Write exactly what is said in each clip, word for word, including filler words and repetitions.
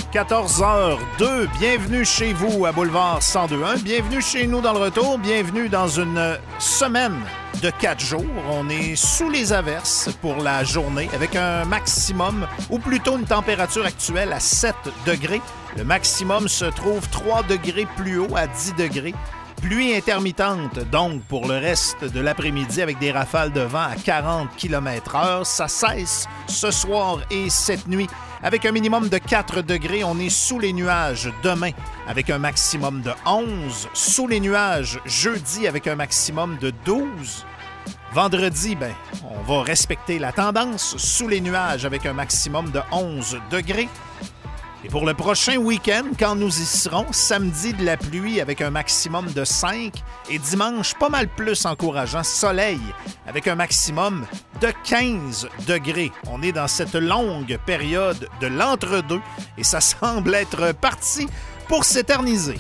quatorze heures deux, bienvenue chez vous à Boulevard cent deux point un. Bienvenue chez nous dans le retour. Bienvenue dans une semaine de quatre jours. On est sous les averses pour la journée avec un maximum, ou plutôt une température actuelle à sept degrés. Le maximum se trouve trois degrés plus haut, à dix degrés. Pluie intermittente, donc, pour le reste de l'après-midi avec des rafales de vent à quarante kilomètres heure. Ça cesse ce soir et cette nuit. Avec un minimum de quatre degrés, on est sous les nuages demain avec un maximum de onze. Sous les nuages jeudi avec un maximum de douze. Vendredi, ben, on va respecter la tendance. Sous les nuages avec un maximum de onze degrés. Et pour le prochain week-end, quand nous y serons, samedi de la pluie avec un maximum de cinq et dimanche pas mal plus encourageant, soleil avec un maximum de quinze degrés. On est dans cette longue période de l'entre-deux et ça semble être parti pour s'éterniser.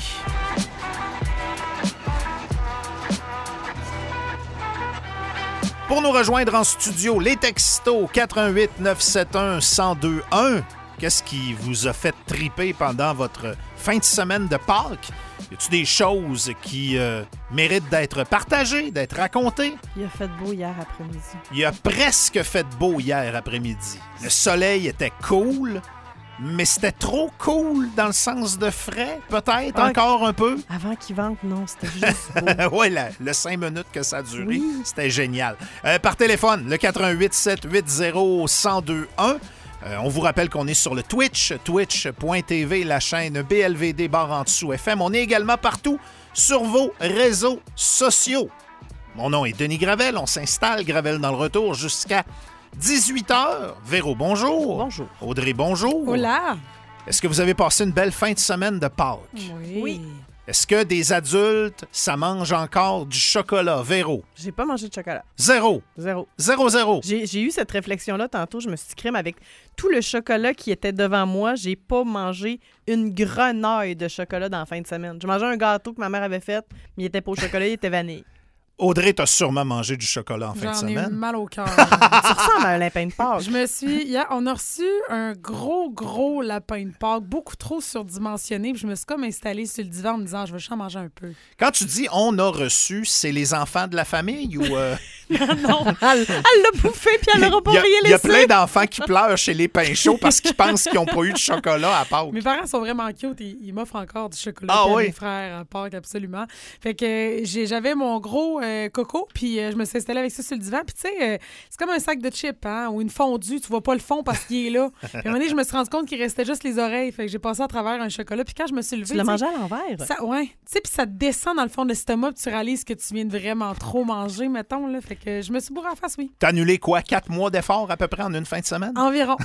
Pour nous rejoindre en studio, les textos quatre un huit neuf sept un un zéro deux un. Qu'est-ce qui vous a fait triper pendant votre fin de semaine de Pâques? Y a-t-il des choses qui euh, méritent d'être partagées, d'être racontées? Il a fait beau hier après-midi. Il a presque fait beau hier après-midi. Le soleil était cool, mais c'était trop cool dans le sens de frais, peut-être, ah, encore un peu. Avant qu'il vente, non, c'était juste beau. Oui, le cinq minutes que ça a duré, oui. C'était génial. Euh, par téléphone, le quatre un huit sept huit zéro un zéro deux un. Euh, on vous rappelle qu'on est sur le Twitch, twitch point t v, la chaîne B L V D barre en dessous F M. On est également partout sur vos réseaux sociaux. Mon nom est Denis Gravel. On s'installe, Gravel dans le retour, jusqu'à dix-huit heures. Véro, bonjour. Bonjour. Audrey, bonjour. Hola. Est-ce que vous avez passé une belle fin de semaine de Pâques? Oui. Oui. Est-ce que des adultes, ça mange encore du chocolat? Véro? J'ai pas mangé de chocolat. Zéro. Zéro. Zéro, zéro. J'ai, j'ai eu cette réflexion-là tantôt. Je me suis dit, crème, avec tout le chocolat qui était devant moi, j'ai pas mangé une grenaille de chocolat dans la fin de semaine. J'ai mangé un gâteau que ma mère avait fait, mais il était pas au chocolat, il était vanille. Audrey, t'as sûrement mangé du chocolat en fin de J'en ai semaine. eu mal au cœur. Tu ressembles à un lapin de Pâques. Je me suis... Hier, on a reçu un gros, gros lapin de Pâques, beaucoup trop surdimensionné. Puis je me suis comme installée sur le divan en me disant, je veux juste en manger un peu. Quand tu dis « on a reçu », c'est les enfants de la famille ou... Euh... non, elle, elle l'a bouffé puis elle n'aura pas Il y a, rien il y a laissé. plein d'enfants qui pleurent chez les pains chauds parce qu'ils pensent qu'ils n'ont pas eu de chocolat à Pâques. Mes parents sont vraiment cute. Ils, ils m'offrent encore du chocolat. Ah puis oui? mes frères à Pâques, absolument. Fait que j'ai, j'avais mon gros euh, coco, puis euh, je me suis installée avec ça sur le divan. Puis tu sais, euh, c'est comme un sac de chips, hein, ou une fondue. Tu vois pas le fond parce qu'il est là. Puis à un moment donné, je me suis rendu compte qu'il restait juste les oreilles. Fait que j'ai passé à travers un chocolat. Puis quand je me suis levée... Tu l'as mangé à l'envers? Ça, ouais. Tu sais, puis ça te descend dans le fond de l'estomac, puis tu réalises que tu viens de vraiment trop manger, mettons, là. Fait que je me suis bourrée en face, oui. T'as annulé quoi? Quatre mois d'efforts à peu près en une fin de semaine? Environ.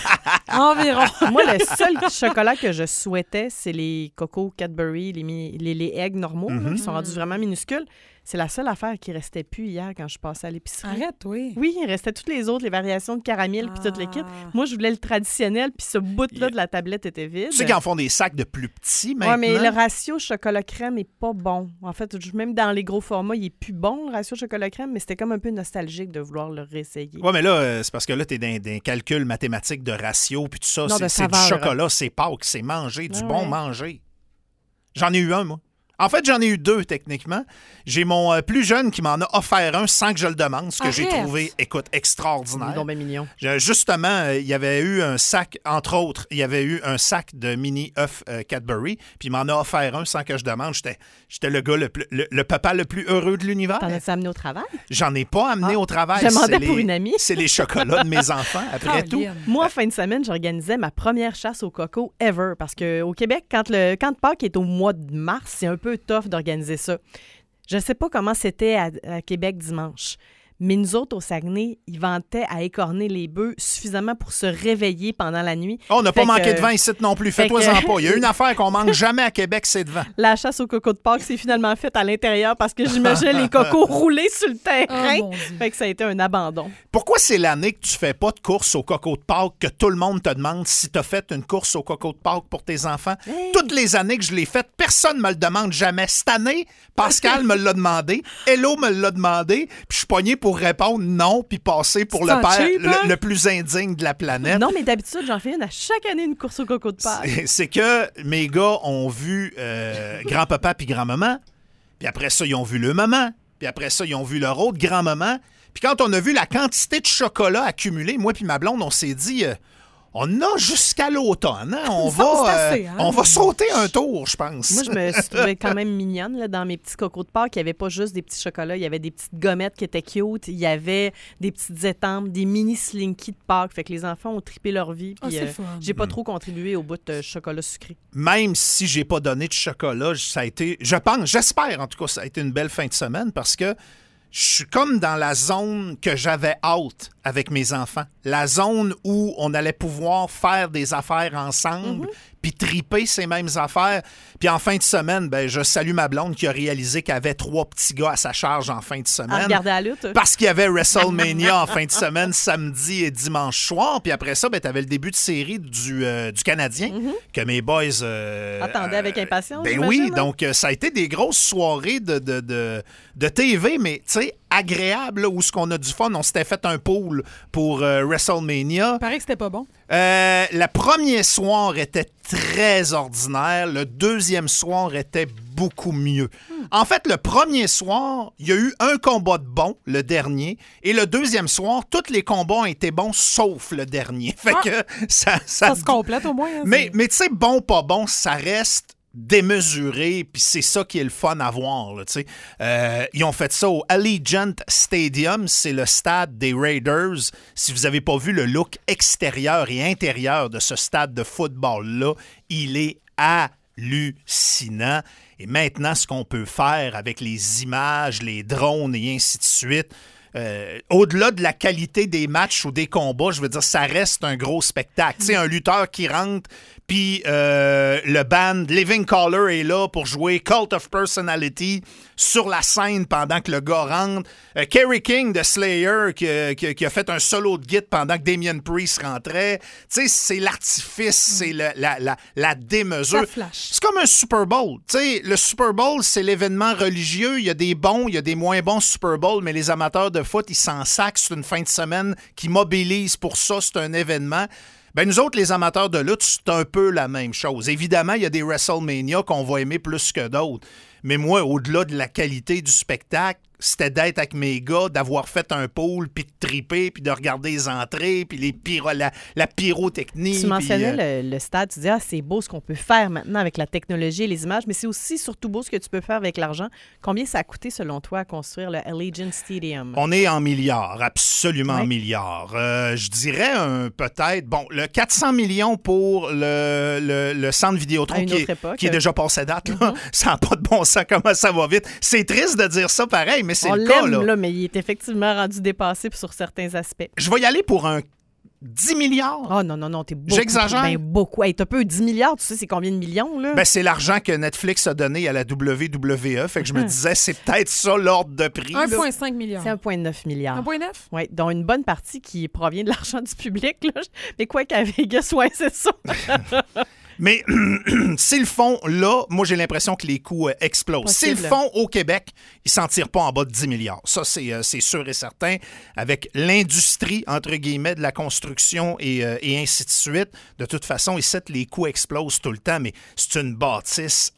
Environ. Moi, le seul chocolat que je souhaitais, c'est les Coco Cadbury, les, mi- les, les eggs normaux, Mm-hmm. là, qui sont rendus vraiment minuscules. C'est la seule affaire qui restait plus hier quand je passais à l'épicerie. Arrête, oui. Oui, il restait toutes les autres, les variations de caramel puis toute l'équipe. Ah. Moi, je voulais le traditionnel, puis ce bout-là de la tablette était vide. Tu sais qu'ils en font des sacs de plus petits maintenant? Oui, mais le ratio chocolat-crème est pas bon. En fait, même dans les gros formats, il est plus bon, le ratio chocolat-crème, mais c'était comme un peu nostalgique de vouloir le réessayer. Oui, mais là, euh, c'est parce que là, t'es dans des calculs mathématiques de ratio puis tout ça. Non, c'est, de c'est du saveur. chocolat, c'est Pâques, c'est manger, du Ah bon ouais. manger. J'en ai eu un, moi. En fait, j'en ai eu deux, techniquement. J'ai mon euh, plus jeune qui m'en a offert un sans que je le demande, ce que Arrête. j'ai trouvé, écoute, Il est extraordinaire. donc bien mignon. Euh, Justement, euh, il y avait eu un sac, entre autres, il y avait eu un sac de mini œufs euh, Cadbury, puis il m'en a offert un sans que je demande. J'étais, j'étais le gars, le, plus- le, le papa le plus heureux de l'univers. T'en as-tu amené au travail? J'en ai pas amené Ah, au travail. je demandais C'est pour les- une amie. C'est les chocolats de mes enfants, après tout. Caroline. Moi, fin de semaine, j'organisais ma première chasse au coco ever. Parce qu'au Québec, quand le camp de Pâques est au mois de mars, c'est un peu tough d'organiser ça. Je ne sais pas comment c'était à, à Québec dimanche. Mais nous autres, au Saguenay, ils vantaient à écorner les bœufs suffisamment pour se réveiller pendant la nuit. Oh, on n'a pas Fait manqué que- de vin ici non plus. fait Fais-toi-en que- pas. Il y a une affaire qu'on manque jamais à Québec, c'est de vin. La chasse au coco de Pâques s'est finalement faite à l'intérieur parce que j'imagine les cocos rouler sur le terrain. Oh, mon Dieu. Fait que ça a été un abandon. Pourquoi c'est l'année que tu fais pas de course au coco de Pâques que tout le monde te demande si tu as fait une course au coco de Pâques pour tes enfants? Hey. Toutes les années que je l'ai faite, personne ne me le demande jamais. Cette année, Pascal me l'a demandé, Hello me l'a demandé, puis je suis pogné pour pour répondre non puis passer pour le père cheap, hein? le, le plus indigne de la planète. Non, mais d'habitude, j'en fais une à chaque année, une course au coco de Pâques. C'est, c'est que mes gars ont vu euh, grand-papa puis grand-maman, puis après ça, ils ont vu le maman, puis après ça, ils ont vu leur autre grand-maman. Puis quand on a vu la quantité de chocolat accumulée, moi puis ma blonde, on s'est dit... Euh, on a jusqu'à l'automne. Hein? On, va, euh, assez, hein? on va sauter un tour, je pense. Moi, je me suis trouvée quand même mignonne là, dans mes petits cocos de Pâques. Il n'y avait pas juste des petits chocolats, il y avait des petites gommettes qui étaient cute, il y avait des petites étampes, des mini slinky de Pâques. Fait que les enfants ont trippé leur vie. Puis, Oh, c'est euh, fun. j'ai pas Mm. trop contribué au bout de chocolat sucré. Même si j'ai pas donné de chocolat, ça a été, je pense, j'espère en tout cas, ça a été une belle fin de semaine parce que je suis comme dans la zone que j'avais hâte avec mes enfants. La zone où on allait pouvoir faire des affaires ensemble, puis triper ces mêmes affaires. Puis en fin de semaine, ben, je salue ma blonde qui a réalisé qu'elle avait trois petits gars à sa charge en fin de À semaine. regarder la lutte. Parce qu'il y avait WrestleMania en fin de semaine, samedi et dimanche soir. Puis après ça, ben, tu avais le début de série du, euh, du Canadien que mes boys... euh, Attendaient avec impatience, Ben j'imagine, oui, hein? donc euh, ça a été des grosses soirées de, de, de, de T V, mais tu sais, agréables, là, où ce qu'on a du fun. On s'était fait un pool pour euh, WrestleMania. Il paraît que c'était pas bon. Euh, le premier soir était très ordinaire. Le deuxième soir était beaucoup mieux. En fait, le premier soir, il y a eu un combat de bon, le dernier. Et le deuxième soir, tous les combats ont été bons, sauf le dernier. Fait Ah! que ça... Ça, Ça se complète au moins. hein, mais, c'est- mais tu sais, bon, pas bon, ça reste démesuré, puis c'est ça qui est le fun à voir. Là, tu sais. Euh, ils ont fait ça au Allegiant Stadium, c'est le stade des Raiders. Si vous n'avez pas vu le look extérieur et intérieur de ce stade de football-là, il est hallucinant. Et maintenant, ce qu'on peut faire avec les images, les drones et ainsi de suite, euh, au-delà de la qualité des matchs ou des combats, je veux dire, ça reste un gros spectacle. Tu sais, un lutteur qui rentre, puis euh, le band Living Colour est là pour jouer Cult of Personality sur la scène pendant que le gars rentre. Euh, Kerry King de Slayer qui, qui- qui a fait un solo de guitare pendant que Damien Priest rentrait. Tu sais, c'est l'artifice, c'est le- la, la, la démesure. Ça flash. C'est comme un Super Bowl. Tu sais, le Super Bowl, c'est l'événement religieux. Il y a des bons, il y a des moins bons Super Bowl, mais les amateurs de foot, ils s'en sacent. C'est une fin de semaine qui mobilise pour ça. C'est un événement. Ben nous autres, les amateurs de lutte, c'est un peu la même chose. Évidemment, il y a des WrestleMania qu'on va aimer plus que d'autres. Mais moi, au-delà de la qualité du spectacle, c'était d'être avec mes gars, d'avoir fait un pool, puis de triper, puis de regarder les entrées, puis les pyro, la, la pyrotechnie. Tu mentionnais puis, euh, le, le stade, tu dis, ah, c'est beau ce qu'on peut faire maintenant avec la technologie et les images, mais c'est aussi surtout beau ce que tu peux faire avec l'argent. Combien ça a coûté, selon toi, à construire le Allegiant Stadium? On est en milliards, absolument en Ouais. milliards. Euh, je dirais un peut-être, bon, le quatre cents millions pour le, le, le centre Vidéotron À une qui autre est, époque. qui est déjà passé date. Là. Ça n'a pas de bon sens, comment ça va vite. C'est triste de dire ça pareil, mais c'est On le cas. l'aime, Là. là, mais il est effectivement rendu dépassé sur certains aspects. Je vais y aller pour un dix milliards. Oh non, non, non, t'es beaucoup. J'exagère? Ben, beaucoup. Hey, t'as peu dix milliards, tu sais, c'est combien de millions, là? Ben, c'est l'argent que Netflix a donné à la W W E. Fait que je me disais, c'est peut-être ça l'ordre de prix. un là. virgule cinq milliard. C'est un virgule neuf milliard. un virgule neuf? Oui, dont une bonne partie qui provient de l'argent du public. Là. Mais quoi qu'à Vegas, ouais, c'est ça. Mais s'ils le font là, moi j'ai l'impression que les coûts euh, explosent. Possible. S'ils le font au Québec, ils s'en tirent pas en bas de dix milliards. Ça, c'est, euh, c'est sûr et certain. Avec l'industrie, entre guillemets, de la construction et, euh, et ainsi de suite, de toute façon, ici, les coûts explosent tout le temps, mais c'est une bâtisse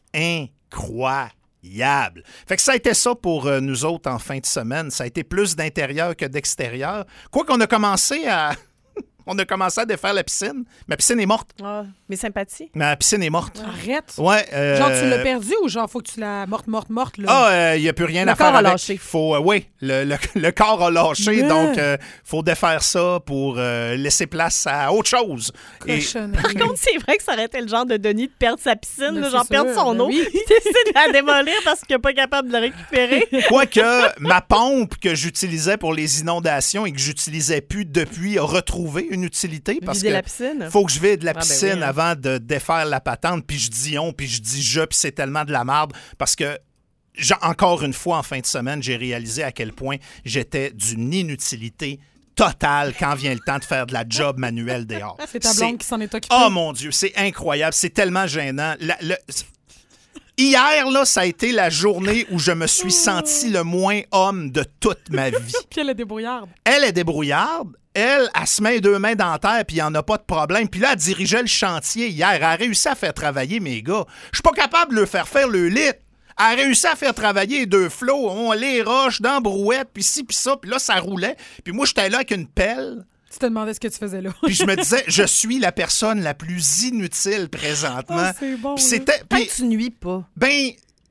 incroyable. Fait que ça a été ça pour euh, nous autres en fin de semaine. Ça a été plus d'intérieur que d'extérieur. Quoi qu'on a commencé à... On a commencé à défaire la piscine. Ma piscine est morte. Ah, mes sympathies. Ma piscine est morte. Arrête. Ouais. euh, Genre, tu l'as perdu ou genre, faut que tu la morte, morte, morte, là? Ah, il n'y a plus rien Le à faire corps a avec. lâché. Faut, euh, oui, le, le, le corps a lâché, Yeah. donc il faut défaire ça pour euh, laisser place à autre chose. Et- Cochonnerie. Par contre, c'est vrai que ça aurait été le genre de Denis de perdre sa piscine, Ben, là, c'est genre perdre sûr, son ben eau, oui. puis décider de la démolir parce qu'il n'est pas capable de la récupérer. Quoique ma pompe que j'utilisais pour les inondations et que j'utilisais plus depuis a retrouvé une utilité parce Vider que la piscine. faut que je vide la Ah, ben piscine oui, hein. avant de défaire la patente, puis je dis on, puis je dis je, puis c'est tellement de la merde parce que j'ai- encore une fois en fin de semaine, j'ai réalisé à quel point j'étais d'une inutilité totale quand vient le temps de faire de la job manuelle dehors. C'est ta blonde qui s'en est occupée. Oh mon Dieu, c'est incroyable, c'est tellement gênant. La- le- Hier, là, ça a été la journée où je me suis senti le moins homme de toute ma vie. Puis elle est débrouillarde. Elle est débrouillarde. Elle, elle se met deux mains dans la terre puis il n'y en a pas de problème. Puis là, elle dirigeait le chantier hier. Elle a réussi à faire travailler mes gars. Je suis pas capable de leur faire faire le lit. Elle a réussi à faire travailler les deux flots. On les roches dans la brouette, puis ci, puis ça. Puis là, ça roulait. Puis moi, j'étais là avec une pelle. Tu te demandais ce que tu faisais là. Puis je me disais, je suis la personne la plus inutile présentement. Oh, c'est bon. Puis c'était... Tant puis, que tu nuis pas. ben,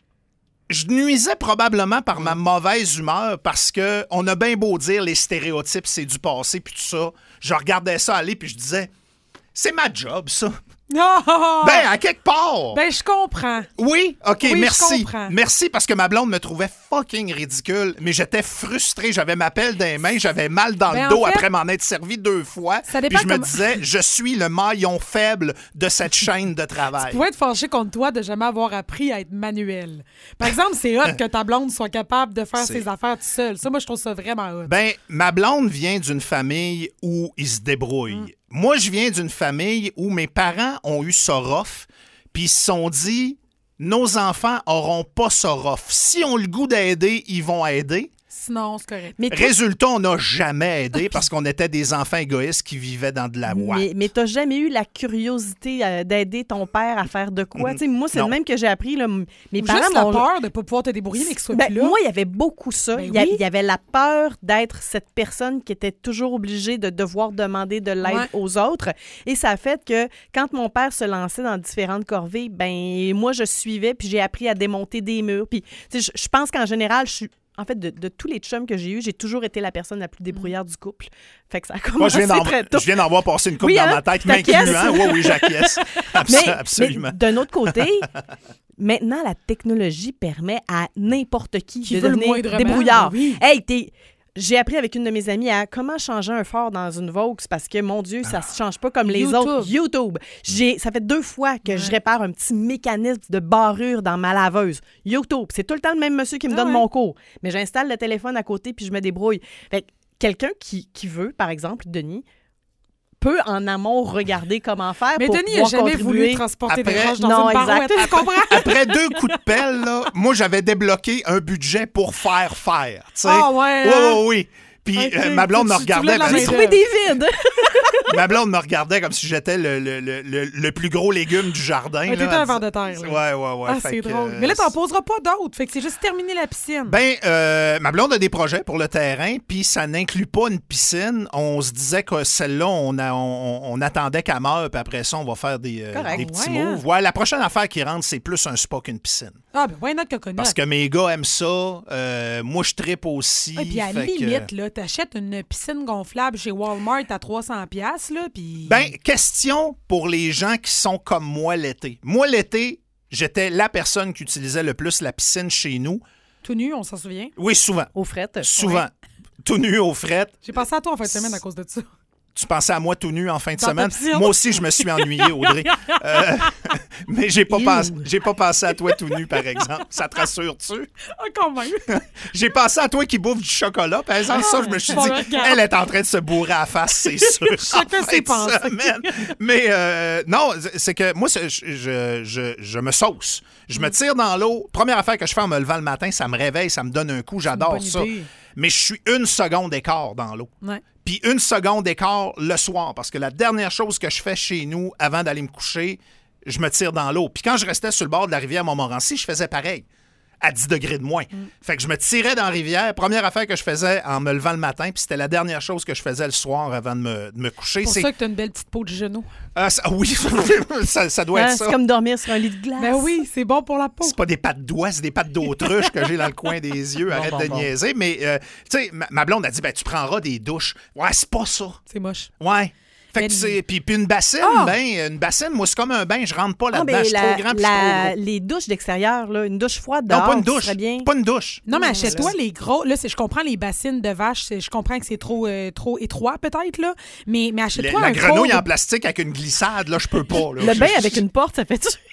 je nuisais probablement par ma mauvaise humeur parce que on a bien beau dire les stéréotypes, c'est du passé, puis tout ça. Je regardais ça aller, puis je disais, c'est ma job, ça. Oh! Ben, à quelque part. Ben, je comprends. Oui, OK, Oui, je merci. comprends. Merci parce que ma blonde me trouvait fucking ridicule, mais j'étais frustré. J'avais ma pelle dans les mains, j'avais mal dans Ben, le dos en fait, après m'en être servi deux fois. ça Puis dépend je me comment- disais, je suis le maillon faible de cette chaîne de travail. Tu pourrais être fâché contre toi de jamais avoir appris à être manuel. Par exemple, c'est hot que ta blonde soit capable de faire C'est- ses affaires toute seule. Ça, moi, je trouve ça vraiment hot. Ben, ma blonde vient d'une famille où ils se débrouillent. Mm. Moi, je viens d'une famille où mes parents ont eu ça rough, puis ils se sont dit, nos enfants auront pas ça rough. Si on a le goût d'aider, ils vont aider. Sinon, c'est correct. Mais toi, Résultat, on n'a jamais aidé parce qu'on était des enfants égoïstes qui vivaient dans de la ouate. Mais, mais t'as jamais eu la curiosité euh, d'aider ton père à faire de quoi? Mhm. Tu sais, moi, c'est Non. le même que j'ai appris. Là, m- mes Ou parents juste la m'ont- peur de ne pas pouvoir te débrouiller, mais qu'il soit Ben, plus là. moi, il y avait beaucoup ça. Ben il, y a- oui. il y avait la peur d'être cette personne qui était toujours obligée de devoir demander de l'aide Ouais. aux autres. Et ça a fait que quand mon père se lançait dans différentes corvées, ben moi, je suivais puis j'ai appris à démonter des murs. Puis, tu sais, je je pense qu'en général, je suis... En fait, de, de tous les chums que j'ai eus, j'ai toujours été la personne la plus débrouillarde du couple. Fait que ça a Moi, commencé je viens, d'en, très tôt. je viens d'en voir passer une coupe Oui, dans hein? ma tête, T'acquiesces? m'incluant. Oui, oui, j'acquiesce. Abs- Mais, absolument. mais d'un autre côté, maintenant, la technologie permet à n'importe qui, Qui de veut le devenir moindrement, débrouillard. ben oui. Hey, t'es... J'ai appris avec une de mes amies à comment changer un phare dans une Vaux parce que, mon Dieu, ça se change pas comme les YouTube. autres. YouTube. J'ai, ça fait deux fois que je répare un petit mécanisme de barrure dans ma laveuse. YouTube. C'est tout le temps le même monsieur qui me Ah donne ouais. mon cours. Mais j'installe le téléphone à côté puis je me débrouille. Fait que quelqu'un qui, qui veut, par exemple, Denis, peut en amont regarder comment faire Mais pour Denis n'a pouvoir jamais contribuer. voulu transporter des Après- roches dans Non, une barouette. exact. Tu comprends? Après deux coups de pelle, là, moi, j'avais débloqué un budget pour faire faire. tu sais. Ah ouais, Oui, hein? oui, oui. Puis Ok, euh, ma blonde me tu- tu voulais regardait. de la ben, main-d'œuvre. Trouver des vides. ma blonde me regardait comme si j'étais le, le, le, le, le plus gros légume du jardin. Ouais, là. t'étais Elle un disait- ver de terre. là. Ouais, ouais, ouais. Ah, Fait c'est que, drôle. euh, Mais là, t'en poseras pas d'autres. Fait que c'est juste terminer la piscine. Ben, euh, ma blonde a des projets pour le terrain, puis ça n'inclut pas une piscine. On se disait que celle-là, on, a- on, on attendait qu'elle meure, puis après ça, on va faire des, euh, Correct. des petits Ouais, hein. moves. Ouais, la prochaine affaire qui rentre, c'est plus un spa qu'une piscine. Ah, ben, why not coconut? Parce que mes gars aiment ça. euh, moi, je trippe aussi. Et puis à la fait que- limite, là, t'achètes une piscine gonflable chez Walmart à trois cents dollars, là, puis... Ben, question pour les gens qui sont comme moi l'été. Moi, l'été, j'étais la personne qui utilisait le plus la piscine chez nous. Tout nu, on s'en souvient. Oui, souvent. Aux frettes. Souvent. Tout nu aux frettes. J'ai pensé à toi en fin de semaine à cause de ça. Tu pensais à moi tout nu en fin de Dans ta semaine. piscine. Moi aussi, je me suis ennuyé, Audrey. Euh, mais j'ai pas, Ew. pensé, j'ai pas pensé à toi tout nu, par exemple. Ça te rassure-tu? Ah, quand même. J'ai pensé à toi qui bouffe du chocolat. Par exemple, ça, je me suis Bon, dit, ben, regarde. elle est en train de se bourrer à la face, c'est sûr. Chacun en fin ses de pensées. semaine. Mais euh, non, c'est que moi, c'est- je, je, je, je me sauce. Je Mm. me tire dans l'eau. Première affaire que je fais en me levant le matin, ça me réveille, ça me donne un coup. J'adore bonne ça. idée. Mais je suis une seconde d'écart dans l'eau. Ouais. Puis une seconde d'écart le soir, parce que la dernière chose que je fais chez nous avant d'aller me coucher, je me tire dans l'eau. Puis quand je restais sur le bord de la rivière Montmorency, je faisais pareil, à dix degrés de moins. Fait que je me tirais dans la rivière. Première affaire que je faisais en me levant le matin, puis c'était la dernière chose que je faisais le soir avant de me, de me coucher. C'est pour C'est ça que t'as une belle petite peau de genou. Ah, ça- oui, ça, ça doit Hein, être ça. c'est comme dormir sur un lit de glace. Ben oui, c'est bon pour la peau. C'est pas des pattes d'oie, c'est des pattes d'autruche que j'ai dans le coin des yeux. Bon, Arrête bon, de bon. niaiser. Mais, euh, tu sais, ma, ma blonde a dit, ben, tu prendras des douches. Ouais, c'est pas ça. C'est moche. Ouais. Fait Mais- que c'est. Puis, puis une bassine, Ah! ben, une bassine, moi, c'est comme un bain, je rentre pas Ah, là-dedans. ben, je suis la- trop grand puis je suis la- trop gros. les douches d'extérieur, là, une douche froide Non, dehors, pas une ce douche. serait bien. Pas une douche. Non, mais Non, achète-toi là. les gros. Là, c'est- je comprends les bassines de vache. c'est- Je comprends que c'est trop, euh, trop étroit, peut-être, là. Mais, mais Le- achète-toi la un grenouille cours en plastique avec une glissade, là, je peux pas. Là. Le Je- bain je- avec une porte, ça fait-tu?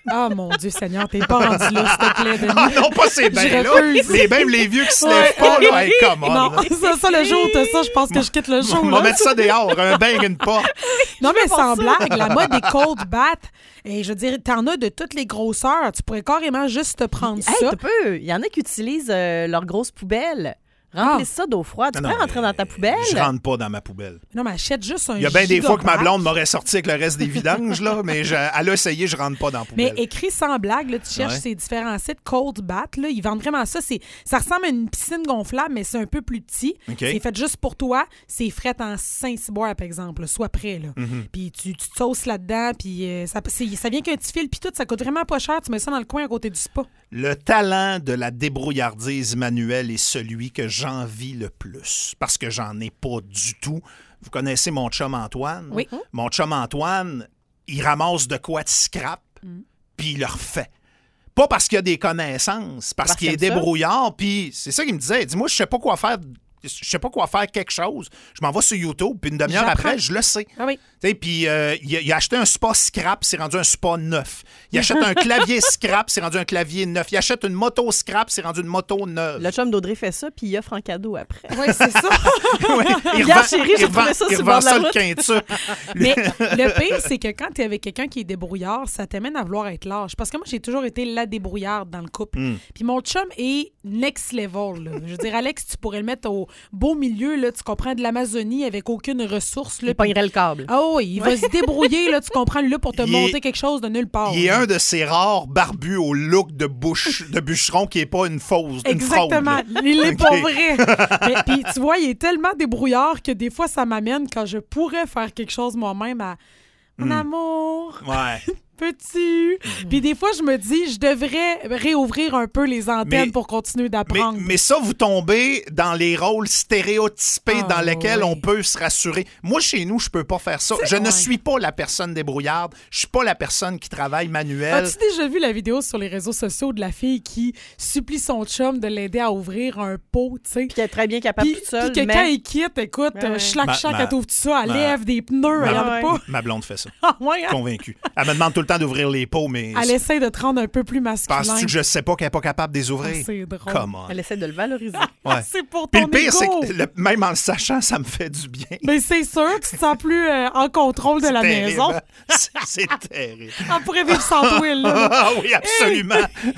Ah, mon Dieu Seigneur, t'es pas rendu là, s'il te plaît, Denis. Ah non, pas ces bains-là. Les, même les vieux qui se lèvent Ouais. pas, là, hey, come on, Non, là. ça, ça, le jour où t'as ça, je pense que je quitte le show. On va là. mettre ça dehors, un bain et une porte. Non, mais voir sans ça. blague, la mode des cold baths, et je veux dire, t'en as de toutes les grosseurs. Tu pourrais carrément juste te prendre Hey, ça. tu peux. Il y en a qui utilisent euh, leur grosse poubelle. Remplisse ça d'eau froide. Tu Non, peux non, rentrer mais dans ta poubelle. Je rentre pas dans ma poubelle. Non, mais achète juste un Il y a bien des fois que ma giga blonde m'aurait sorti avec le reste des vidanges, là, mais je, elle a essayé, je rentre pas dans la Mais poubelle. écrit sans blague, là, tu cherches Ouais. ces différents sites cold bath. Là, ils vendent vraiment ça. C'est, ça ressemble à une piscine gonflable, mais c'est un peu plus petit. OK. C'est fait juste pour toi. C'est fret en Saint-Cyboire, par exemple. là. Sois prêt. Là. Mm-hmm. Puis tu, tu te sauces là-dedans. Puis euh, ça, c'est- ça vient qu'un petit fil. Puis tout, ça coûte vraiment pas cher. Tu mets ça dans le coin à côté du spa. Le talent de la débrouillardise manuelle est celui que j'envie le plus, parce que j'en ai pas du tout. Vous connaissez mon chum Antoine? Oui. Mon chum Antoine, il ramasse de quoi de scrap, puis il le refait. Pas parce qu'il a des connaissances, parce, Parce qu'il est qu'il aime ça. débrouillard, puis c'est ça qu'il me disait. Dis-moi, je sais pas quoi faire. Je sais pas quoi faire quelque chose. Je m'en vais sur YouTube, puis une demi-heure J'apprends. après, je le sais. Ah oui. Tu sais, puis euh, il, a, il a acheté un spa scrap, c'est rendu un spa neuf. Il achète un clavier scrap, c'est rendu un clavier neuf. Il achète une moto scrap, c'est rendu une moto neuve. Le chum d'Audrey fait ça, puis il offre en cadeau après. Oui, c'est ça. Ouais, il Regarde, revend, chérie, il j'ai revend- trouvé ça il sur le revend bord de la ça le route. quintuple. Mais le pire, c'est que quand tu es avec quelqu'un qui est débrouillard, ça t'amène à vouloir être lâche. Parce que moi, j'ai toujours été la débrouillarde dans le couple. Mm. Puis mon chum est next level. Là. Je veux dire, Alex, tu pourrais le mettre au beau milieu. Là, tu comprends, de l'Amazonie avec aucune ressource. Là, Il pognerait le câble. Ah oui, il va se débrouiller, là, tu comprends, lui, là, pour te Il monter est- quelque chose de nulle part. Il est là. un de ces rares barbus au look de, bouche, de bûcheron qui n'est pas une fausse, une fraude. Exactement. là. Il est OK. pas vrai. Mais puis tu vois, il est tellement débrouillard que des fois, ça m'amène, quand je pourrais faire quelque chose moi-même, à mon Mm. amour, Ouais. peux-tu? Puis des fois, je me dis, je devrais réouvrir un peu les antennes Mais- pour continuer Mais, d'apprendre. mais ça, vous tombez dans les rôles stéréotypés Ah, dans lesquels oui. on peut se rassurer. Moi, chez nous, je peux pas faire ça. C'est- Je ne ouais. suis pas la personne débrouillarde. Je suis pas la personne qui travaille manuel. As-tu déjà vu la vidéo sur les réseaux sociaux de la fille qui supplie son chum de l'aider à ouvrir un pot, tu sais? Puis elle est très bien capable Puis, toute seule, puis que mais... quand il quitte, écoute, Ouais, ouais. schlac, Ma- schlac, ma- elle t'ouvre tout ça, elle ma- lève des pneus, Ma- elle en ouais. a pas. Ma blonde fait ça. Ah ouais, hein? Convaincue. Elle me demande tout le temps d'ouvrir les pots, mais Elle essaie de te rendre un peu plus masculin. penses-tu que je sais pas qu'elle n'est pas capable de les Ah, ouvrir? c'est drôle. Come on. Elle essaie de le valoriser. Ouais. C'est pour Puis ton le pire, c'est ego. que le- même en le sachant, ça me fait du bien. Ben, c'est sûr, tu te sens plus euh, en contrôle de la C'est terrible. maison. C'est c'est terrible. On pourrait vivre sans toi, là. Ah oui, absolument.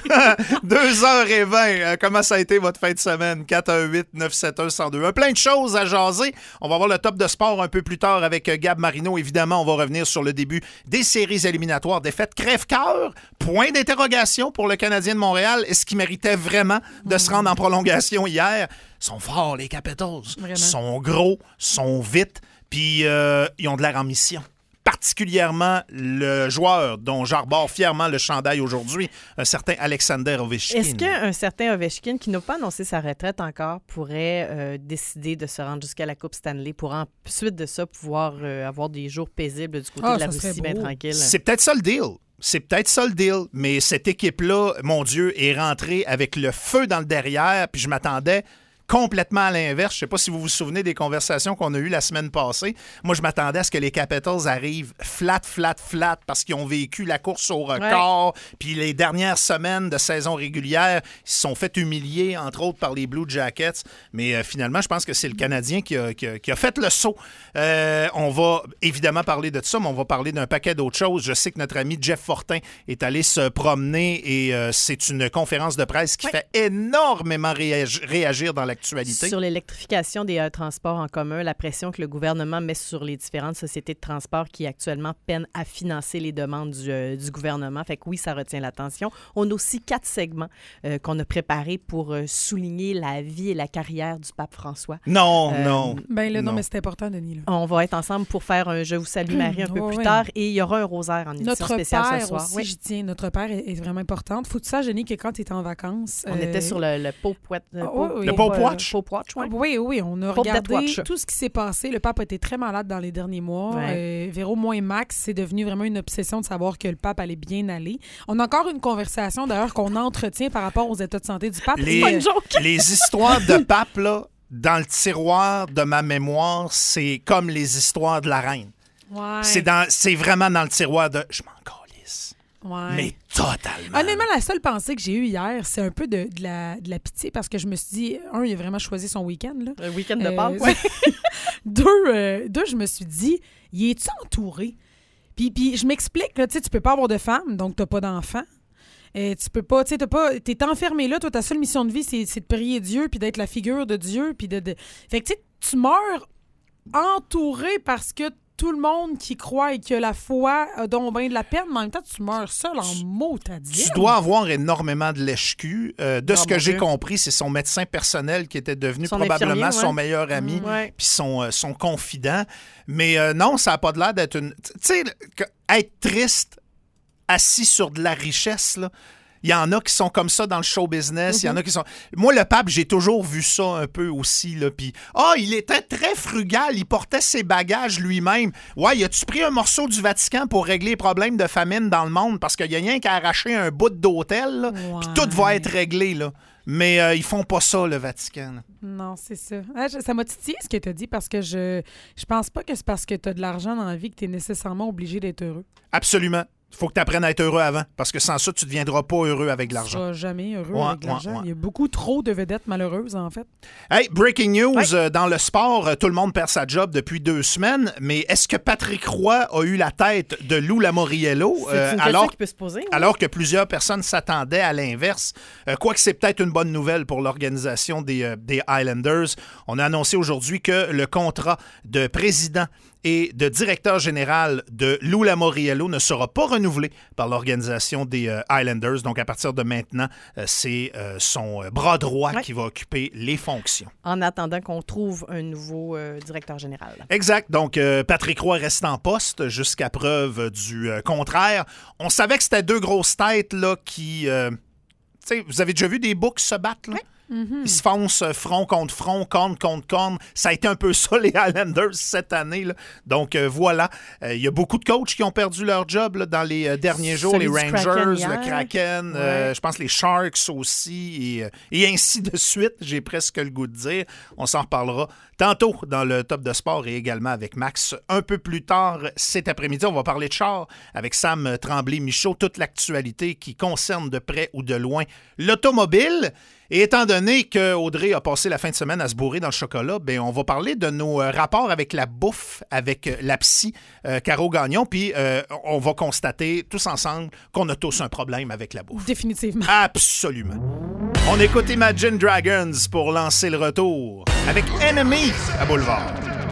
deux heures vingt. Euh, comment ça a été votre fin de semaine? quatre un huit neuf sept un un zéro deux un. Plein de choses à jaser. On va voir le top de sport un peu plus tard avec euh, Gab Marino. Évidemment, on va revenir sur le début des séries éliminatoires. Défaite crève-cœur. Point d'interrogation pour le Canadien de Montréal. Est-ce qu'il méritait vraiment de se rendre en prolongation hier? Ils sont forts, les Capitals. Vraiment. Ils sont gros, sont vite, puis euh, ils ont de l'air en mission. Particulièrement le joueur dont j'arbore fièrement le chandail aujourd'hui, un certain Alexander Ovechkin. Est-ce qu'un certain Ovechkin, qui n'a pas annoncé sa retraite encore, pourrait euh, décider de se rendre jusqu'à la Coupe Stanley pour ensuite de ça pouvoir euh, avoir des jours paisibles du côté Ah, de la ça serait Russie, bien beau. tranquille? C'est peut-être ça le deal. C'est peut-être ça le deal, mais cette équipe-là, mon Dieu, est rentrée avec le feu dans le derrière, puis je m'attendais complètement à l'inverse. Je ne sais pas si vous vous souvenez des conversations qu'on a eues la semaine passée. Moi, je m'attendais à ce que les Capitals arrivent flat, flat, flat, parce qu'ils ont vécu la course au record. Puis les dernières semaines de saison régulière, ils se sont fait humilier, entre autres, par les Blue Jackets. Mais euh, finalement, je pense que c'est le Canadien qui a, qui a- qui a fait le saut. Euh, on va évidemment parler de ça, mais on va parler d'un paquet d'autres choses. Je sais que notre ami Jeff Fortin est allé se promener et euh, c'est une conférence de presse qui Oui. fait énormément réag- réagir dans l'actualité. Sur l'électrification des euh, transports en commun, la pression que le gouvernement met sur les différentes sociétés de transport qui actuellement peinent à financer les demandes du, euh, du gouvernement. Fait que oui, ça retient l'attention. On a aussi quatre segments euh, qu'on a préparés pour euh, souligner la vie et la carrière du pape François. Non, Euh, non. Ben là, non, Non. mais c'est important, Denis. Là. On va être ensemble pour faire un Je vous salue Marie un peu Ouais, plus ouais. tard et il y aura un rosaire en édition Notre spéciale père ce soir. aussi, Oui. j'y tiens. Notre père est, est vraiment important. Faut que tu saches, Denis, que quand tu étais en vacances... On euh, était sur le, le Pope Watch. Ah, oui, oui. Le Pope Watch? Pope Watch, oui. Oui, oui, on a Pope Death regardé Watch. tout ce qui s'est passé. Le pape a été très malade dans les derniers mois. Ouais. Euh, Véro, moi et Max, c'est devenu vraiment une obsession de savoir que le pape allait bien aller. On a encore une conversation, d'ailleurs, qu'on entretient par rapport aux états de santé du pape. Les, C'est pas une joke. les histoires de pape, là, dans le tiroir de ma mémoire, c'est comme les histoires de la reine. Ouais. C'est dans, c'est vraiment dans le tiroir de « je m'en calisse ». Ouais. Mais totalement. Honnêtement, la seule pensée que j'ai eue hier, c'est un peu de, de, la, de la pitié parce que je me suis dit, un, il a vraiment choisi son week-end. Là. Le week-end de Euh, Pâques. ouais. deux, euh, deux, je me suis dit, y es-tu entouré? Puis, puis je m'explique, là, tu sais, tu peux pas avoir de femme, donc t'as pas d'enfant. Euh, tu peux pas, tu sais, t'as pas, t'es enfermé là, toi, ta seule mission de vie, c'est, c'est de prier Dieu, puis d'être la figure de Dieu, puis de, de... Fait que, tu sais, tu meurs entouré parce que tout le monde qui croit et qui a la foi a donc bien de la peine, mais en même temps, tu meurs seul en mots, t'as dit. Tu dois avoir énormément de lèche-cul. Euh, de Oh, ce que mon j'ai Dieu. compris, c'est son médecin personnel qui était devenu Son probablement infirmier, son ouais. meilleur ami, Mmh, ouais. puis son, euh, son confident. Mais euh, non, ça n'a pas de l'air d'être une... Tu sais, que- être triste, assis sur de la richesse, là... Il y en a qui sont comme ça dans le show business. Il y en a qui sont... Moi, le pape, j'ai toujours vu ça un peu aussi. Là. Puis, ah, il était très frugal. Il portait ses bagages lui-même. Ouais, as-tu pris un morceau du Vatican pour régler les problèmes de famine dans le monde? Parce qu'il y a rien qu'à arracher un bout d'hôtel, là, Ouais. puis tout va être réglé, là. Mais euh, ils font pas ça, le Vatican. là. Non, c'est ça. Ah, je- ça m'a titillé ce que tu as dit parce que je je pense pas que c'est parce que tu as de l'argent dans la vie que tu es nécessairement obligé d'être heureux. Absolument. Il faut que tu apprennes à être heureux avant. Parce que sans ça, tu ne deviendras pas heureux avec Tu l'argent. seras jamais heureux Ouais, avec l'argent. ouais, ouais. Il y a beaucoup trop de vedettes malheureuses, en fait. Hey, breaking news, Ouais. euh, dans le sport, euh, tout le monde perd sa job depuis deux semaines, mais est-ce que Patrick Roy a eu la tête de Lou Lamoriello C'est euh, une question alors, qui peut se poser. oui. alors que plusieurs personnes s'attendaient à l'inverse? Euh, Quoique c'est peut-être une bonne nouvelle pour l'organisation des, euh, des Highlanders. On a annoncé aujourd'hui que le contrat de président et de directeur général de Lou Lamoriello ne sera pas renouvelé par l'organisation des euh, Highlanders. Donc, à partir de maintenant, euh, c'est euh, son euh, bras droit Ouais. qui va occuper les fonctions. En attendant qu'on trouve un nouveau euh, directeur général. Exact. Donc, euh, Patrick Roy reste en poste jusqu'à preuve du euh, contraire. On savait que c'était deux grosses têtes là, qui... euh, tu sais, vous avez déjà vu des boucs se battre? Là? Ils se foncent euh, front contre front, corne contre corne. Ça a été un peu ça, les Highlanders, cette année. Là. Donc, euh, voilà. Euh, Il y a beaucoup de coachs qui ont perdu leur job là, dans les euh, derniers jours. Celui Les du Rangers, Kraken le hier. Kraken, Ouais. euh, je pense les Sharks aussi, et, euh, et ainsi de suite. J'ai presque le goût de dire. On s'en reparlera tantôt dans le Top de Sport et également avec Max. Un peu plus tard cet après-midi, on va parler de char avec Sam Tremblay-Michaud. Toute l'actualité qui concerne de près ou de loin l'automobile. Et étant donné qu'Audrey a passé la fin de semaine à se bourrer dans le chocolat, ben on va parler de nos euh, rapports avec la bouffe, avec euh, la psy euh, Caro Gagnon, puis euh, on va constater tous ensemble qu'on a tous un problème avec la bouffe. Définitivement. Absolument. On écoute Imagine Dragons pour lancer le retour avec Enemy à Boulevard.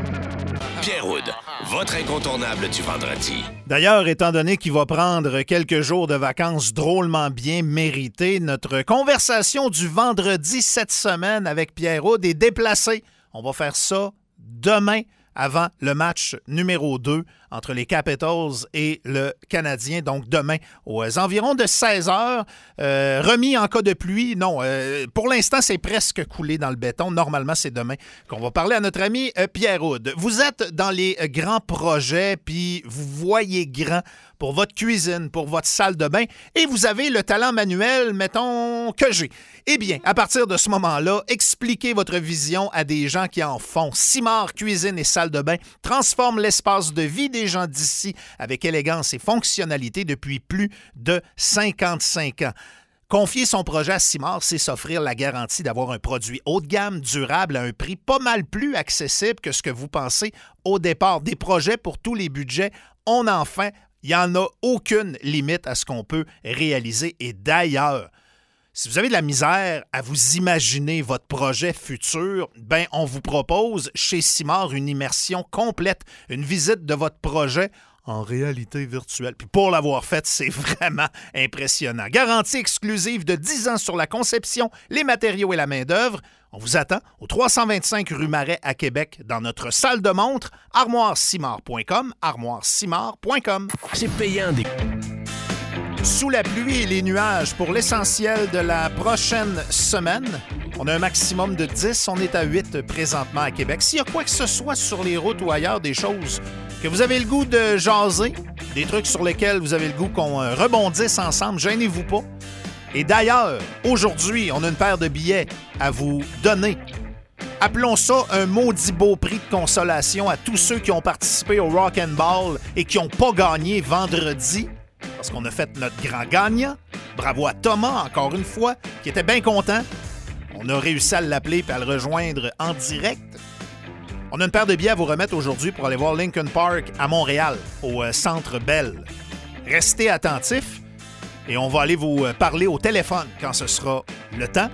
Pierre Hood, votre incontournable du vendredi. D'ailleurs, étant donné qu'il va prendre quelques jours de vacances drôlement bien méritées, notre conversation du vendredi cette semaine avec Pierre Hood est déplacée. On va faire ça demain avant le match numéro deux entre les Capitals et le Canadien. Donc demain, aux environs de seize heures, euh, remis en cas de pluie. Non, euh, pour l'instant, c'est presque coulé dans le béton. Normalement, c'est demain qu'on va parler à notre ami euh, Pierre Hood. Vous êtes dans les euh, grands projets, puis vous voyez grand pour votre cuisine, pour votre salle de bain, et vous avez le talent manuel, mettons, que j'ai. Eh bien, à partir de ce moment-là, expliquez votre vision à des gens qui en font. Simard Cuisine et Salle de bain transforme l'espace de vie des gens d'ici avec élégance et fonctionnalité depuis plus de cinquante-cinq ans. Confier son projet à Simard, c'est s'offrir la garantie d'avoir un produit haut de gamme, durable, à un prix pas mal plus accessible que ce que vous pensez au départ. Des projets pour tous les budgets, on en fait. Il n'y en a aucune limite à ce qu'on peut réaliser. Et d'ailleurs, si vous avez de la misère à vous imaginer votre projet futur, ben on vous propose chez Simard une immersion complète, une visite de votre projet en réalité virtuelle. Puis pour l'avoir fait, c'est vraiment impressionnant. Garantie exclusive de dix ans sur la conception, les matériaux et la main-d'œuvre. On vous attend au trois cent vingt-cinq rue Marais à Québec dans notre salle de montre armoire simard point com, armoire simard point com. C'est payant des... Sous la pluie et les nuages pour l'essentiel de la prochaine semaine. On a un maximum de dix, on est à huit présentement à Québec. S'il y a quoi que ce soit sur les routes ou ailleurs, des choses que vous avez le goût de jaser, des trucs sur lesquels vous avez le goût qu'on euh, rebondisse ensemble, gênez-vous pas. Et d'ailleurs, aujourd'hui, on a une paire de billets à vous donner. Appelons ça un maudit beau prix de consolation à tous ceux qui ont participé au Rock and Ball et qui n'ont pas gagné vendredi. parce qu'on a fait notre grand gagnant. Bravo à Thomas, encore une fois, qui était bien content. On a réussi à l'appeler et à le rejoindre en direct. On a une paire de billets à vous remettre aujourd'hui pour aller voir Linkin Park à Montréal, au euh, Centre Bell. Restez attentifs et on va aller vous parler au téléphone quand ce sera le temps.